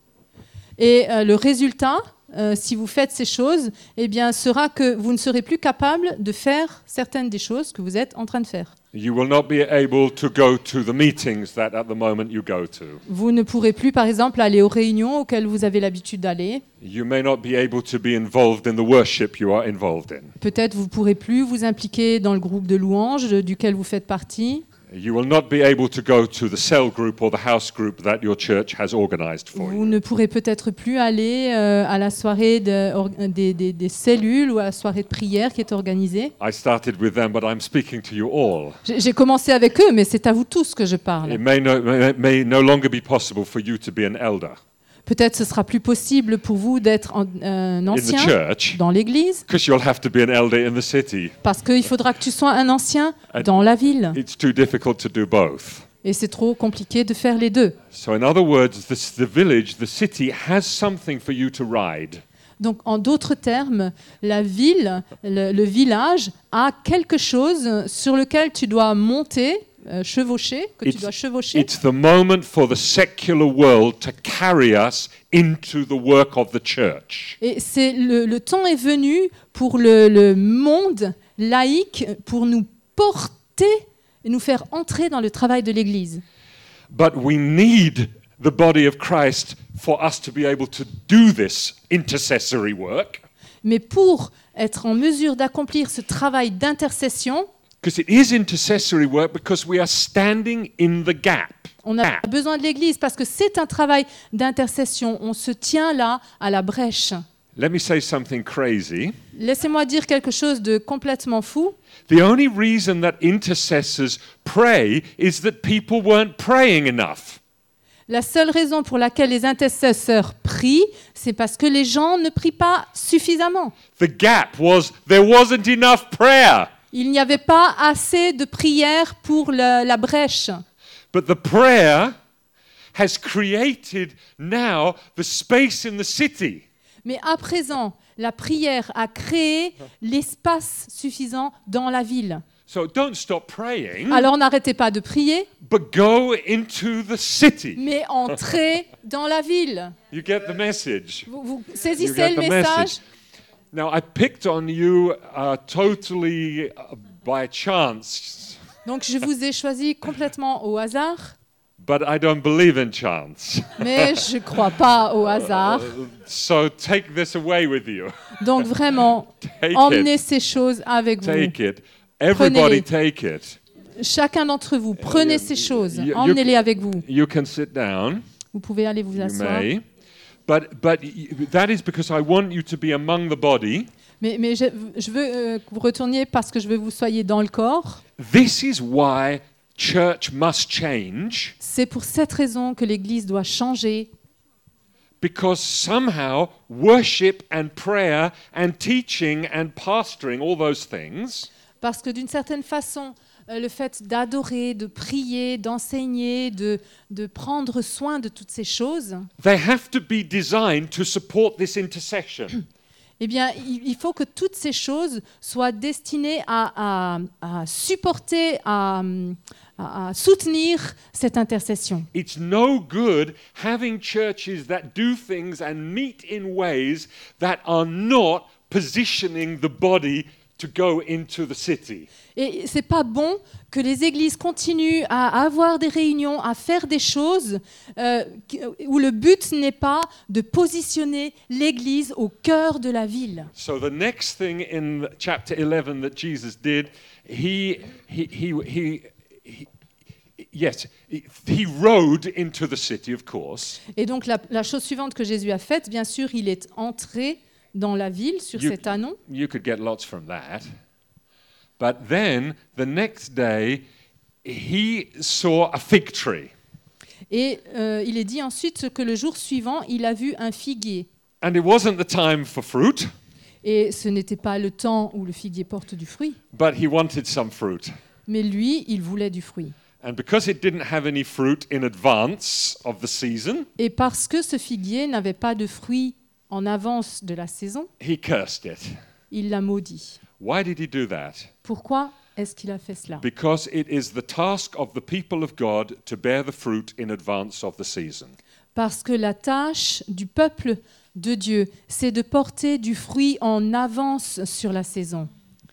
Et euh, le résultat, euh, si vous faites ces choses, eh bien, sera que vous ne serez plus capable de faire certaines des choses que vous êtes en train de faire. You will not be able to go to the meetings that at the moment you go to. Vous ne pourrez plus, par exemple, aller aux réunions auxquelles vous avez l'habitude d'aller. You may not be able to be involved in the worship you are involved in. Peut-être vous ne pourrez plus vous impliquer dans le groupe de louanges duquel vous faites partie. You will not be able to go to the cell group or the house group that your church has organized for Vous you. ne pourrez peut-être plus aller euh, à la soirée de- or- des, des- des cellules ou à la soirée de prière qui est organisée. I started with them, but I'm speaking to you all. J'ai j'ai commencé avec eux, mais c'est à vous tous que je parle. It may no, may, may no longer be possible for you to be an elder Peut-être ce sera plus possible pour vous d'être en- euh, un in the ancien church dans l'église, because you'll have to be an elder in the city. parce qu'il faudra que tu sois un ancien dans la ville. It's too difficult to do both. Et c'est trop compliqué de faire les deux. So in other words, this, the village, the city has something for you to ride. Donc, en d'autres termes, la ville, le, le village a quelque chose sur lequel tu dois monter, euh, chevaucher, que tu It's- dois chevaucher. It's the moment for the secular world to carry us into the work of the church. Et c'est le, le temps est venu pour le, le monde laïque, pour nous porter et nous faire entrer dans le travail de l'Église. But we need the body of Christ for us to be able to do this intercessory work, Mais pour être en mesure d'accomplir ce travail d'intercession, because it is intercessory work because we are standing in the gap. on a besoin de l'Église parce que c'est un travail d'intercession. On se tient là à la brèche. Let me say something crazy. Laissez-moi dire quelque chose de complètement fou. The only reason that intercessors pray is that people weren't praying enough. La seule raison pour laquelle les intercesseurs prient, c'est parce que les gens ne prient pas suffisamment. The gap was there wasn't enough prayer. Il n'y avait pas assez de prières pour le- la brèche. But the prayer has created now the space in the city. Mais à présent, la prière a créé l'espace suffisant dans la ville. So don't stop praying, Alors n'arrêtez pas de prier, but go into the city. mais entrez dans la ville. You get the message. Vous, vous You saisissez get le the message? message. Now, I picked on you uh, totally uh, by chance, Donc je vous ai choisi complètement au hasard, but I don't believe in chance. mais je ne crois pas au hasard. So take this away with you. Donc vraiment, Take emmenez it. ces choses avec vous. Take it. Everybody Prenez-les. take it. Chacun d'entre vous, prenez ces choses, you- you- emmenez-les avec vous. You can sit down. Vous pouvez aller vous You asseoir. may. But, but y- that is because I want you to be among the body. Mais, mais je, je veux euh, que vous retourniez parce que je veux que vous soyez dans le corps. This is why church must change, C'est pour cette raison que l'Église doit changer. because somehow worship and prayer and teaching and pastoring, all those things, Parce que d'une certaine façon, euh, le fait d'adorer, de prier, d'enseigner, de, de prendre soin de toutes ces choses, they have to be designed to support this intercession. eh bien, il, il faut que toutes ces choses soient destinées à, à- à supporter, à, à- à soutenir cette intercession. It's no good having churches that do things and meet in ways that are not positioning the body to go into the city. Et c'est pas bon que les églises continuent à avoir des réunions, à faire des choses euh, qui- où le but n'est pas de positionner l'église au cœur de la ville. So the next thing in chapter eleven that Jesus did, he he he he, he yes, he, he rode into the city, of course. Et donc la, la chose suivante que Jésus a faite, bien sûr, il est entré dans la ville sur You- cet anon. You could get lots from that. But then the next day he saw a fig tree. Et euh, il est dit ensuite que le jour suivant, il a vu un figuier. And it wasn't the time for fruit, Et ce n'était pas le temps où le figuier porte du fruit, but he wanted some fruit. mais lui, il voulait du fruit. And because it didn't have any fruit in advance of the season, Et parce que ce figuier n'avait pas de fruits en avance de la saison, he cursed it. il l'a maudit. Why did he do that? Pourquoi est-ce qu'il a fait cela? Because it is the task of the people of God to bear the fruit in advance of the season. Parce que la tâche du peuple de Dieu, c'est de porter du fruit en avance sur la saison.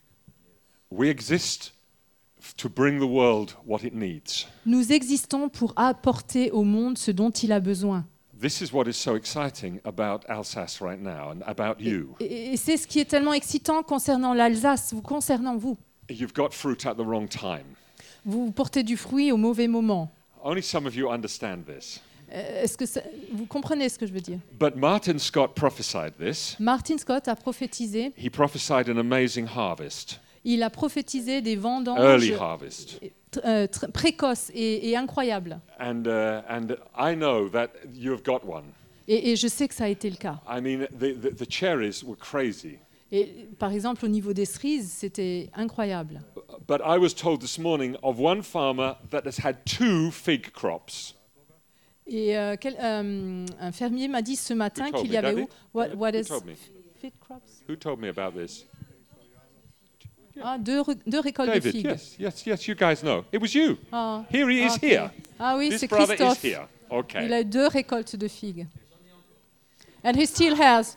We exist f- to bring the world what it needs. Nous existons pour apporter au monde ce dont il a besoin. This is what is so exciting about Alsace right now and about you. Et, et c'est ce qui est tellement excitant concernant l'Alsace, vous concernant vous. You've got fruit at the wrong time. Vous portez du fruit au mauvais moment. Only some of you understand this. Euh, Est-ce que ça- vous comprenez ce que je veux dire? But Martin Scott prophesied this. Martin Scott a prophétisé. He prophesied an amazing harvest, Il a prophétisé des vendanges early harvest. tr- euh, tr- précoces et, et incroyables. And, uh, and I know that you have got one. Et, et je sais que ça a été le cas. I mean, the, the, the cherries were crazy. Et par exemple, au niveau des cerises, c'était incroyable. But I was told this morning of one farmer that has had two fig crops. Et euh, quel- euh, un fermier m'a dit ce matin Who told qu'il me, y avait Daddy? où what, what Who is told me? fig crops? Who told me about this? Ah, deux, re- deux récoltes de David, figues. yes, yes, yes, you guys know. It was you. Ah, Here he is ok. here. Ah oui, This c'est brother is Christophe. here. Il Okay. a eu deux récoltes de figues. And he still has.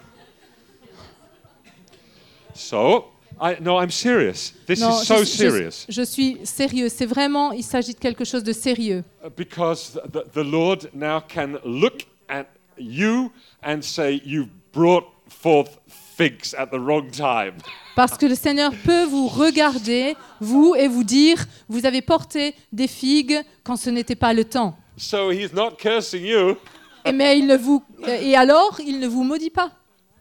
So, I, no, I'm serious. This Non, is so je, je- serious. je suis sérieux. C'est vraiment, il s'agit de quelque chose de sérieux. Uh, Because the, the Lord now can look at you and say, you've brought forth figs at the wrong time. Parce que le Seigneur peut vous regarder, vous, et vous dire, vous avez porté des figues quand ce n'était pas le temps. So he's not cursing you. Et, mais il ne vous, et alors, il ne vous maudit pas.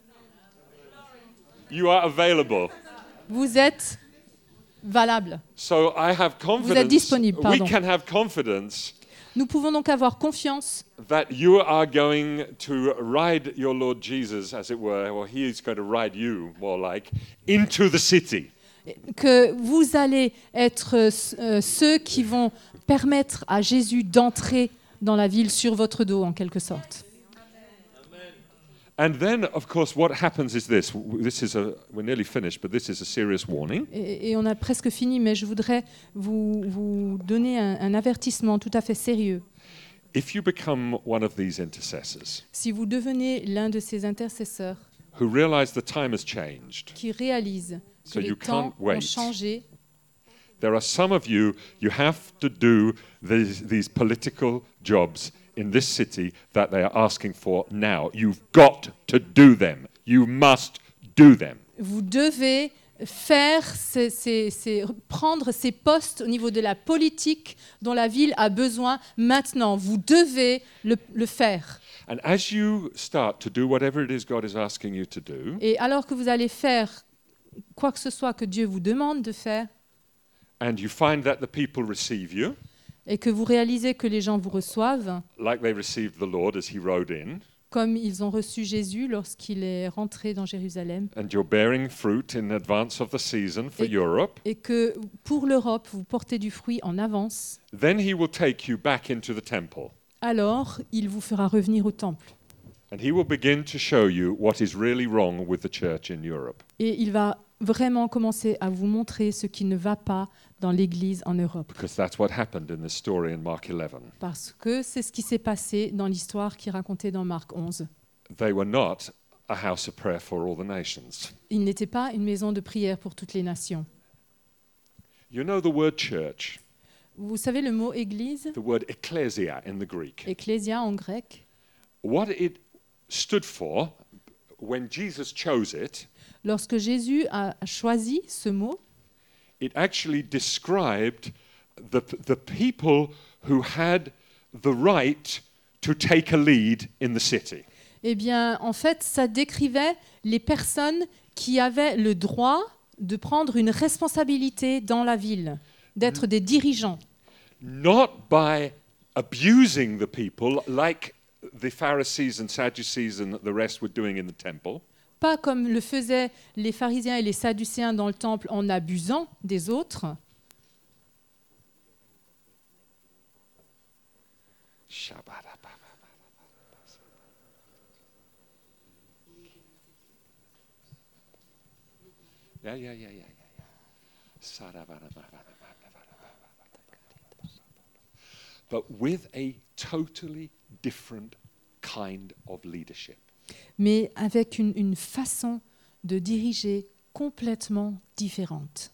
You are available. Vous êtes valable. So I have confidence. disponible, we pardon. can have confidence Nous pouvons donc avoir confiance that you are going to ride your Lord Jesus, as it were, or he is going to ride you, more like, into the city. que vous allez être euh, ceux qui vont permettre à Jésus d'entrer dans la ville sur votre dos, en quelque sorte. And then, of course, what happens is this. W- This is a, we're nearly finished, but this is a serious warning. Et, et on a presque fini, mais je voudrais vous, vous donner un, un avertissement tout à fait sérieux. If you become one of these intercessors Si vous devenez l'un de ces intercesseurs who realize the time has changed, qui réalisent que So les you temps can't wait. ont changé, there are some of you, you have to do these, these political jobs in this city that they are asking for now. You've got to do them. You must do them. vous devez faire ces- ces- ces- prendre ces postes au niveau de la politique dont la ville a besoin maintenant. Vous devez le, le faire. And as you start to do whatever it is God is asking you to do, Et alors que vous allez faire quoi que ce soit que Dieu vous demande de faire, and you find that the people receive you, et que vous réalisez que les gens vous reçoivent, like they received the Lord as he rode in, comme ils ont reçu Jésus lorsqu'il est rentré dans Jérusalem, and you're bearing fruit in advance of the season for Et- Europe, et que pour l'Europe, vous portez du fruit en avance, then he will take you back into the temple. alors il vous fera revenir au temple. And he will begin to show you what is really wrong with the church in Europe. Et il va vraiment commencer à vous montrer ce qui ne va pas dans l'Église en Europe. Because that's what happened in this story in Mark eleven. Parce que c'est ce qui s'est passé dans l'histoire qui est racontée dans Marc onze. They were not a house of prayer for all the nations. Il n'était pas une maison de prière pour toutes les nations. You know the word church, Vous savez le mot église, the word ecclesia in the Greek. ecclésia en grec, What it stood for when Jesus chose it, lorsque Jésus a choisi ce mot, it actually described the, the people who had the right to take a lead in the city. eh bien, en fait, ça décrivait les personnes qui avaient le droit de prendre une responsabilité dans la ville, d'être des dirigeants. Not by abusing the people like the Pharisees and Sadducees and the rest were doing in the temple, Pas comme le faisaient les pharisiens et les sadducéens dans le temple en abusant des autres, yeah, yeah, yeah, yeah, yeah. But with a totally different kind of leadership. mais avec une, une façon de diriger complètement différente.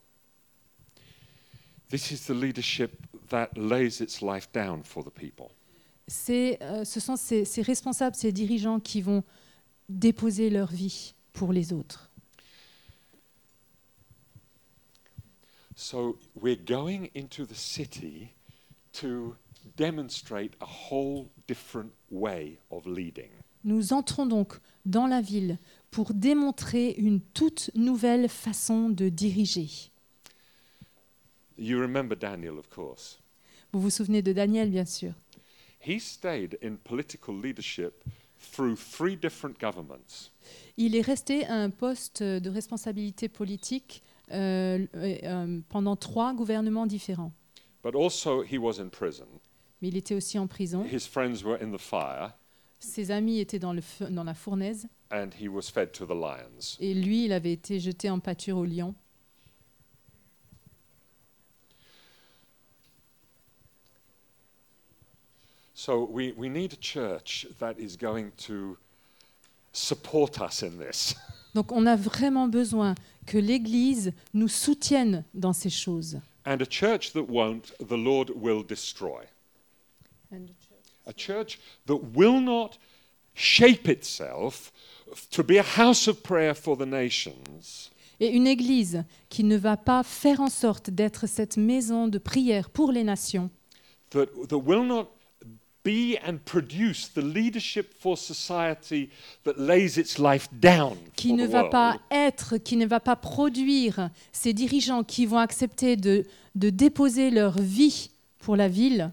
This is the leadership that lays its life down for the people. C'est, euh, ce sont ces, ces responsables, ces dirigeants qui vont déposer leur vie pour les autres. So we're going into the city to demonstrate a whole different way of leading. Nous entrons donc dans la ville pour démontrer une toute nouvelle façon de diriger. You remember Daniel, of course. Vous vous souvenez de Daniel, bien sûr. He stayed in political leadership through three different governments. Il est resté à un poste de responsabilité politique euh, euh, pendant trois gouvernements différents. But also he was in prison. Mais il était aussi en prison. His friends were in the fire, Ses amis étaient dans, le feu, dans la fournaise. and he was fed to the lions. Et lui, il avait été jeté en pâture aux lions. So we, we need a church that is going to support us in this. Donc on a vraiment besoin que l'Église nous soutienne dans ces choses. And a church that won't, the Lord will destroy. A church that will not shape itself to be a house of prayer for the nations, Et une Église qui ne va pas faire en sorte d'être cette maison de prière pour les nations, that, that will not be and produce the leadership for society that lays its life down qui for ne the va world. pas être, qui ne va pas produire ces dirigeants qui vont accepter de, de déposer leur vie pour la ville,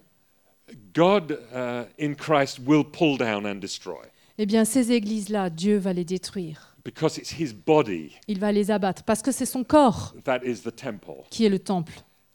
God uh, in Christ will pull down and destroy eh bien ces églises-là, Dieu va les détruire. because it's his body Il va les abattre parce que c'est son corps that is the temple. qui est le temple.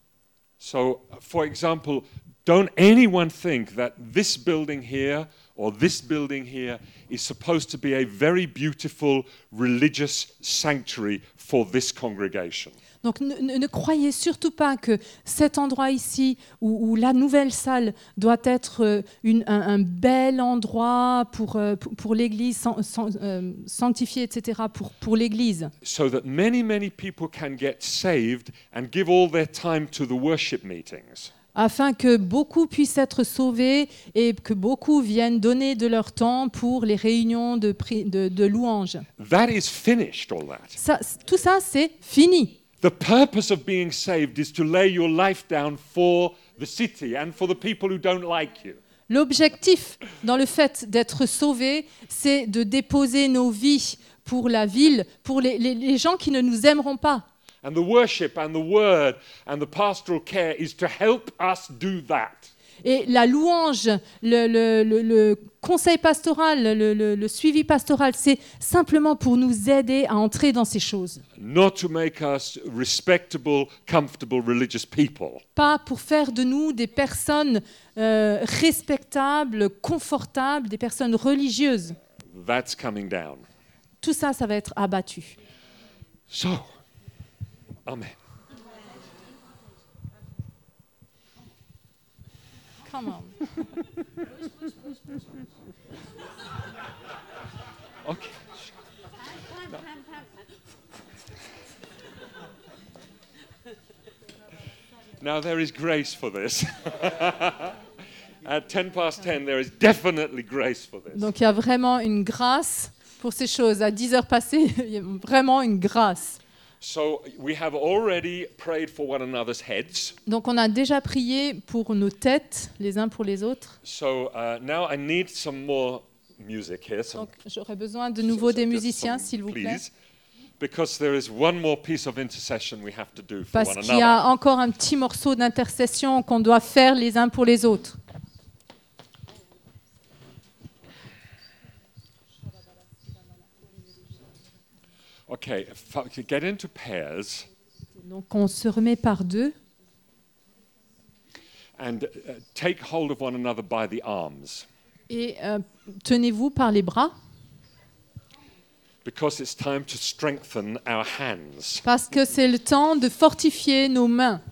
So, for example, don't anyone think that this building here or this building here is supposed to be a very beautiful religious sanctuary for this congregation. Donc ne, ne- ne croyez surtout pas que cet endroit ici, où, où la nouvelle salle doit être euh, une- un, un bel endroit pour, euh, pour, pour l'Église, san- san- euh, sanctifié, et cetera, pour, pour l'Église. So that many, many people can get saved and give all their time to the worship meetings. Afin que beaucoup puissent être sauvés et que beaucoup viennent donner de leur temps pour les réunions de, pri- de, de louanges. That is finished, all that. Ça, tout ça, c'est fini. The purpose of being saved is to lay your life down for the city and for the people who don't like you. L'objectif dans le fait d'être sauvé, c'est de déposer nos vies pour la ville, pour les, les- les gens qui ne nous aimeront pas. And the worship and the word and the pastoral care is to help us do that. Et la louange, le, le- le- le conseil pastoral, le, le- le suivi pastoral, c'est simplement pour nous aider à entrer dans ces choses. Not to make us respectable, comfortable religious people. Pas pour faire de nous des personnes euh, respectables, confortables, des personnes religieuses. That's coming down. Tout ça, ça va être abattu. So, amen. Come on. Okay. Now there is grace for this. At ten past ten, there is definitely grace for this. Donc il y a vraiment une grâce pour ces choses. À dix heures passées, il y a vraiment une grâce. So we have already prayed for one another's heads. Donc on a déjà prié pour nos têtes, les uns pour les autres. So uh, now I need some more music here. Some, Donc j'aurais besoin de nouveau des just musiciens, some, s'il vous plaît. please, because there is one more piece of intercession we have to do for Parce one qu'il y a another. encore un petit morceau d'intercession qu'on doit faire les uns pour les autres. Okay, f- get into pairs Donc on se remet par deux and uh, take hold of one another by the arms, et euh, tenez-vous par les bras because it's time to strengthen our hands. parce que c'est le temps de fortifier nos mains.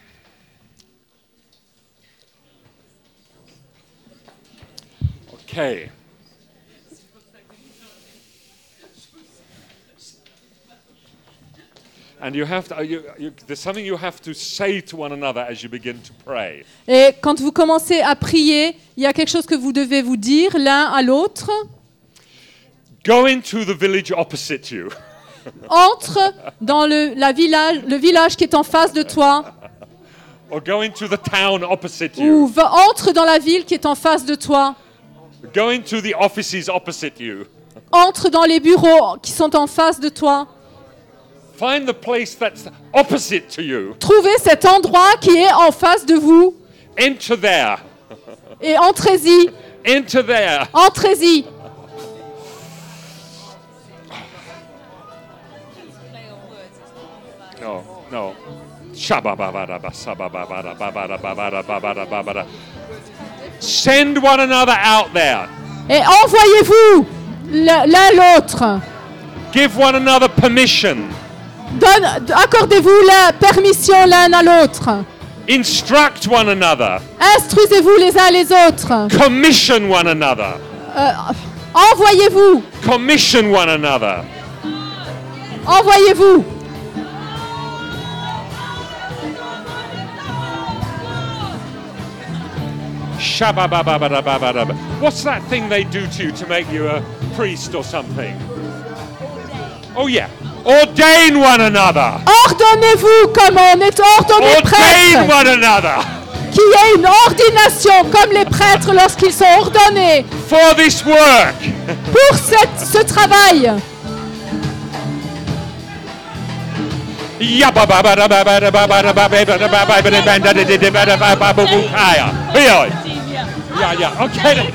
Okay. And you have to, uh, you, you, there's something you have to say to one another as you begin to pray. Et quand vous commencez à prier, il y a quelque chose que vous devez vous dire l'un à l'autre. Go into the village opposite you. Entre dans le, la village, le village qui est en face de toi, Or go into the town opposite ou you. va, entre dans la ville qui est en face de toi. Go into the offices opposite you. Entre dans les bureaux qui sont en face de toi. Find the place that's opposite to you. Trouvez cet endroit qui est en face de vous Enter there. et entrez-y, Enter there. entrez-y. No, no. Shabba-ba-ba-da-ba, sabba-ba-ba-da-ba-ba-da-ba-ba-da-ba-ba-da. Send one another out there. Et envoyez-vous l'un l'un l'autre. Give one another permission. Donne, accordez-vous la permission l'un à l'autre. Instruct one another. Instruisez-vous les uns les autres. Commission one another. Euh, envoyez-vous, Commission one another. envoyez-vous. Shabba-ba-ba-ba-da-ba-ba-da-ba. What's that thing they do to you to make you a priest or something? Oh yeah. Ordain one another. Ordonnez-vous comme on est ordonné Ordain prêtre. one another Qu'il y ait une ordination comme les prêtres lorsqu'ils sont ordonnés for this work. pour cette, ce travail. Yeah, yeah. Okay.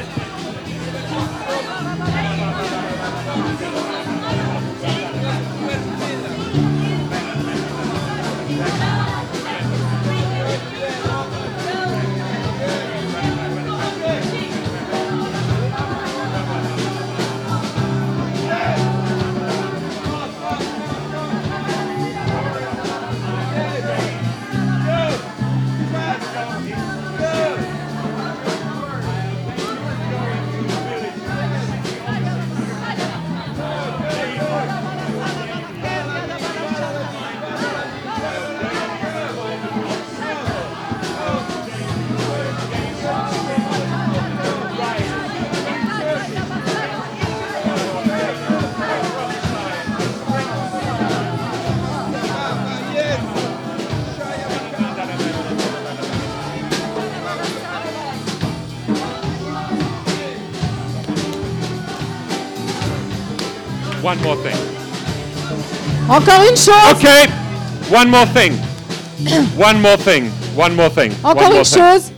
One more thing. Encore une chose, Okay. One more thing. One more thing. One more thing. One encore more une thing. chose.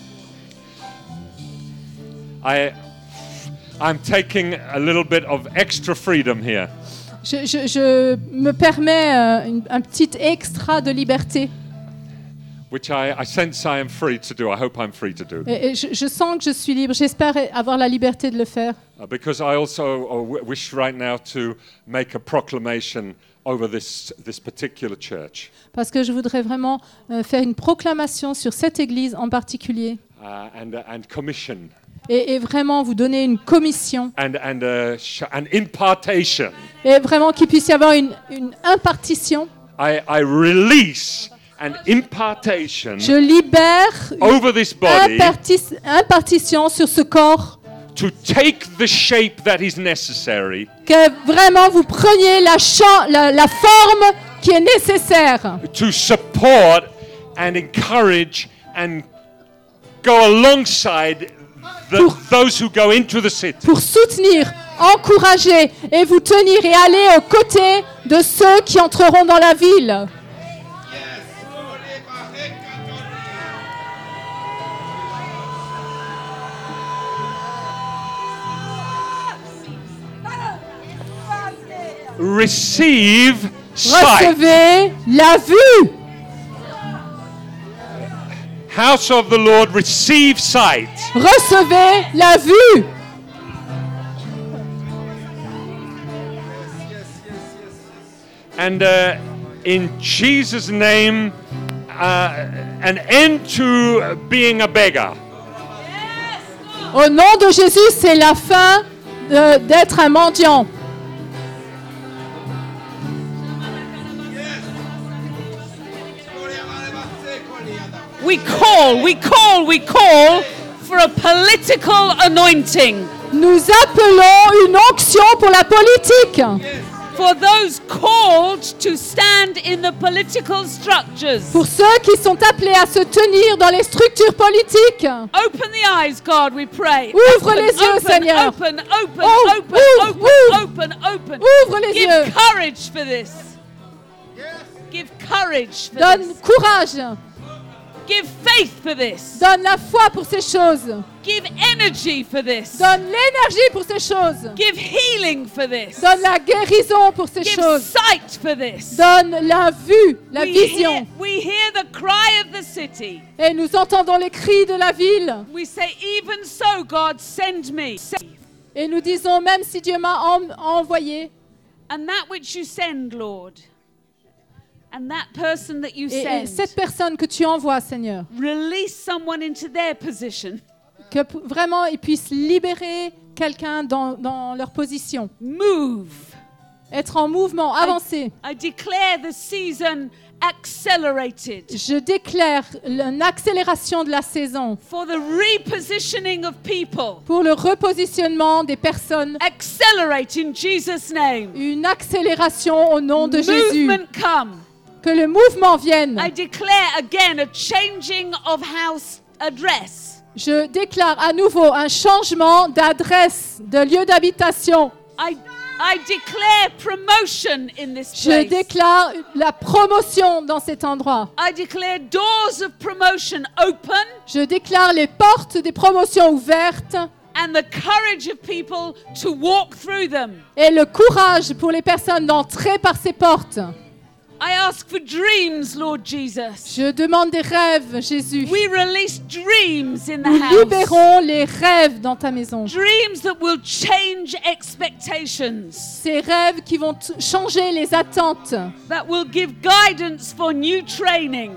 I, I'm taking a little bit of extra freedom here. Je, je- je me permets euh, une- un petit extra de liberté. Which I, I sense I am free to do. I hope I'm free to do. Et, et je, je sens que je suis libre. J'espère avoir la liberté de le faire. Uh, because I also uh, w- wish right now to make a proclamation over this, this particular church. Parce que je voudrais vraiment euh, faire une proclamation sur cette église en particulier Uh, and, uh, and commission. et, et vraiment vous donner une commission and, and uh, sh- an impartation. et vraiment qu'il puisse y avoir une, une impartition. I, I release an impartation Je libère une over this body imparti- impartition sur ce corps, to take the shape that is necessary que vraiment vous preniez la, cha- la, la forme qui est nécessaire to support and encourage and go alongside the, Pour- those who go into the city. pour soutenir, encourager et vous tenir et aller aux côtés de ceux qui entreront dans la ville. Receive sight. Recevez la vue. House of the Lord, receive sight. Recevez la vue. And uh, in Jesus' name, uh, an end to being a beggar. Au nom de Jésus, c'est la fin de- d'être un mendiant. We call, we call, we call for a political anointing. Nous appelons une onction pour la politique. For those called to stand in the political structures. Pour ceux qui sont appelés à se tenir dans les structures politiques. Open the eyes, God, we pray. Ouvre Open, les yeux, open, Seigneur. Open, open, Ouvre, open, ouvre, open, ouvre. open, open. Ouvre les Give yeux. courage for this. Give courage for Donne this. courage. Give faith for this. Donne la foi pour ces choses. Give energy for this. Donne l'énergie pour ces choses. Give healing for this. Donne la guérison pour ces Give choses. sight for this. Donne la vue, la We hear, vision. we hear the cry of the city. Et nous entendons les cris de la ville. We say, even so, God, send me. Et nous disons, même si Dieu m'a en- envoyé, And that which you send, Lord, and that person that you et, et send, cette personne que tu envoies, Seigneur, release someone into their position. que p- vraiment ils puissent libérer quelqu'un dans, dans leur position, Move. être en mouvement, avancer. I declare the season accelerated Je déclare une accélération de la saison for the repositioning of people. pour le repositionnement des personnes, Accelerate in Jesus' name. une accélération au nom de Jésus. Movement come. Que le mouvement vienne. I declare again a changing of house address. Je déclare à nouveau un changement d'adresse, de lieu d'habitation. I, I declare promotion in this Je place. déclare la promotion dans cet endroit. I declare doors of promotion open Je déclare les portes des promotions ouvertes and the courage of people to walk through them. et le courage pour les personnes d'entrer par ces portes. I ask for dreams, Lord Jesus. Je demande des rêves, Jésus. We release dreams in the Nous house. libérons les rêves dans ta maison. Dreams that will change expectations, Ces rêves qui vont t- changer les attentes, that will give guidance for new training,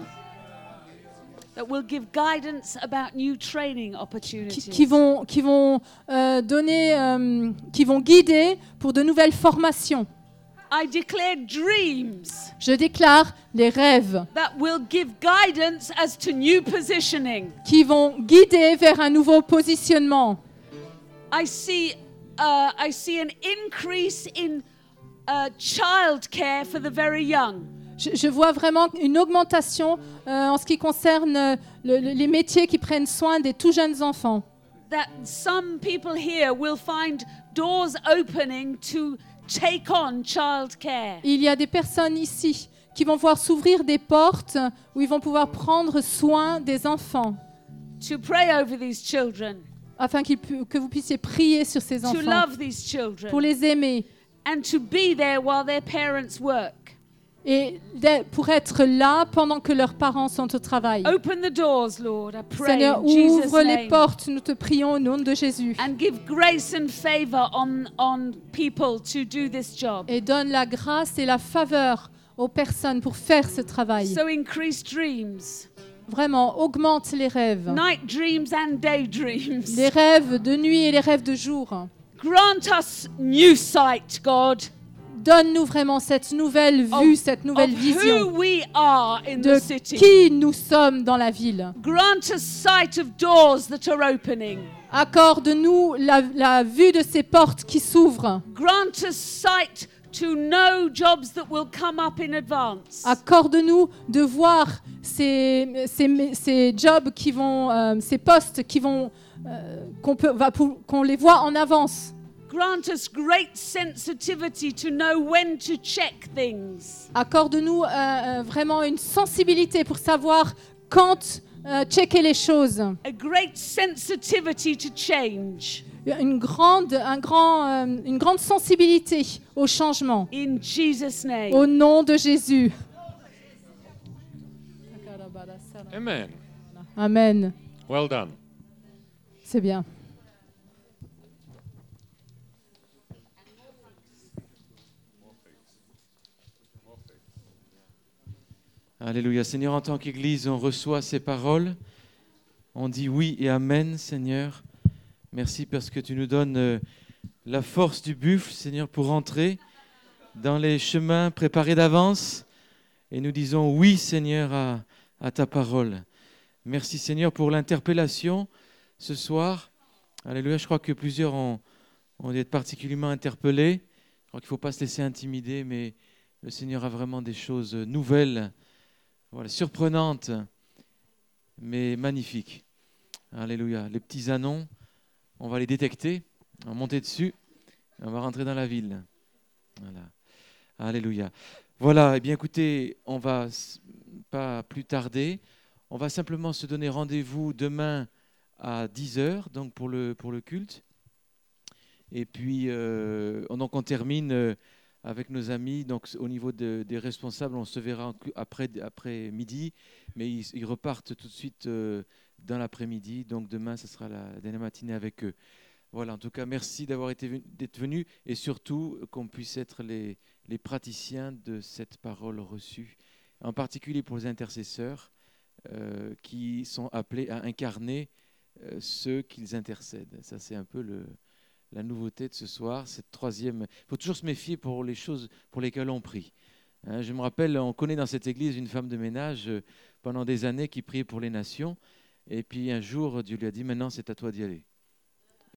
that will give guidance about new training qui, opportunities. qui vont, qui vont euh, donner, euh, qui vont guider pour de nouvelles formations. I declare dreams Je déclare les rêves that will give guidance as to new positioning. qui vont guider vers un nouveau positionnement. I see, uh, I see an increase in uh, childcare for the very young. Je, je vois vraiment une augmentation euh, en ce qui concerne euh, le- le- les métiers qui prennent soin des tout jeunes enfants. That some people here will find doors opening to take on childcare. Il y a des personnes ici qui vont voir s'ouvrir des portes où ils vont pouvoir prendre soin des enfants To pray over these children, afin qu'ils pu- que vous puissiez prier sur ces to enfants, love these children, pour les aimer and to be there while their parents work. et de- pour être là pendant que leurs parents sont au travail. Open the doors, Lord, I pray Seigneur, in Jesus' ouvre les name. portes, nous te prions au nom de Jésus. And give grace and favor on, on people to do this job. Et donne la grâce et la faveur aux personnes pour faire ce travail. So increase dreams, vraiment, augmente les rêves. night dreams and day dreams. Les rêves de nuit et les rêves de jour. Grant us new sight, God, Donne-nous vraiment cette nouvelle vue, of, cette nouvelle of who vision we are in de the city. qui nous sommes dans la ville. Grant us sight of doors that are opening. Accorde-nous la, la vue de ces portes qui s'ouvrent. Grant us sight to know jobs that will come up in advance. Accorde-nous de voir ces, ces, ces jobs qui vont, euh, ces postes qui vont, euh, qu'on peut, va pou- qu'on les voit en avance. Grant us great sensitivity to know when to check things. Accorde-nous euh, euh, vraiment une sensibilité pour savoir quand euh, checker les choses. A great sensitivity to change. Une grande, un grand, euh, une grande sensibilité au changement. In Jesus' name. Au nom de Jésus. Amen. Amen. Well done. C'est bien. Alléluia. Seigneur, en tant qu'Église, on reçoit ces paroles. On dit oui et amen, Seigneur. Merci parce que tu nous donnes euh, la force du buffle, Seigneur, pour entrer dans les chemins préparés d'avance. Et nous disons oui, Seigneur, à, à ta parole. Merci, Seigneur, pour l'interpellation ce soir. Alléluia. Je crois que plusieurs ont, ont été particulièrement interpellés. Je crois qu'il ne faut pas se laisser intimider, mais le Seigneur a vraiment des choses nouvelles, voilà, surprenantes, mais magnifiques. Alléluia. Les petits anons, on va les détecter, on va monter dessus, et on va rentrer dans la ville. Voilà. Alléluia. Voilà, eh bien écoutez, on va pas plus tarder. On va simplement se donner rendez-vous demain à dix heures, donc pour le, pour le culte. Et puis, euh, donc on termine euh, avec nos amis. Donc au niveau de, des responsables, on se verra après, après midi, mais ils, ils repartent tout de suite euh, dans l'après-midi. Donc demain, ce sera la dernière matinée avec eux. Voilà, en tout cas, merci d'avoir été d'être venus et surtout qu'on puisse être les, les praticiens de cette parole reçue, en particulier pour les intercesseurs euh, qui sont appelés à incarner euh, ceux qu'ils intercèdent. Ça, c'est un peu le, la nouveauté de ce soir, cette troisième. Il faut toujours se méfier pour les choses pour lesquelles on prie. Hein, je me rappelle, on connaît dans cette église une femme de ménage euh, pendant des années qui priait pour les nations. Et puis un jour, Dieu lui a dit, maintenant c'est à toi d'y aller.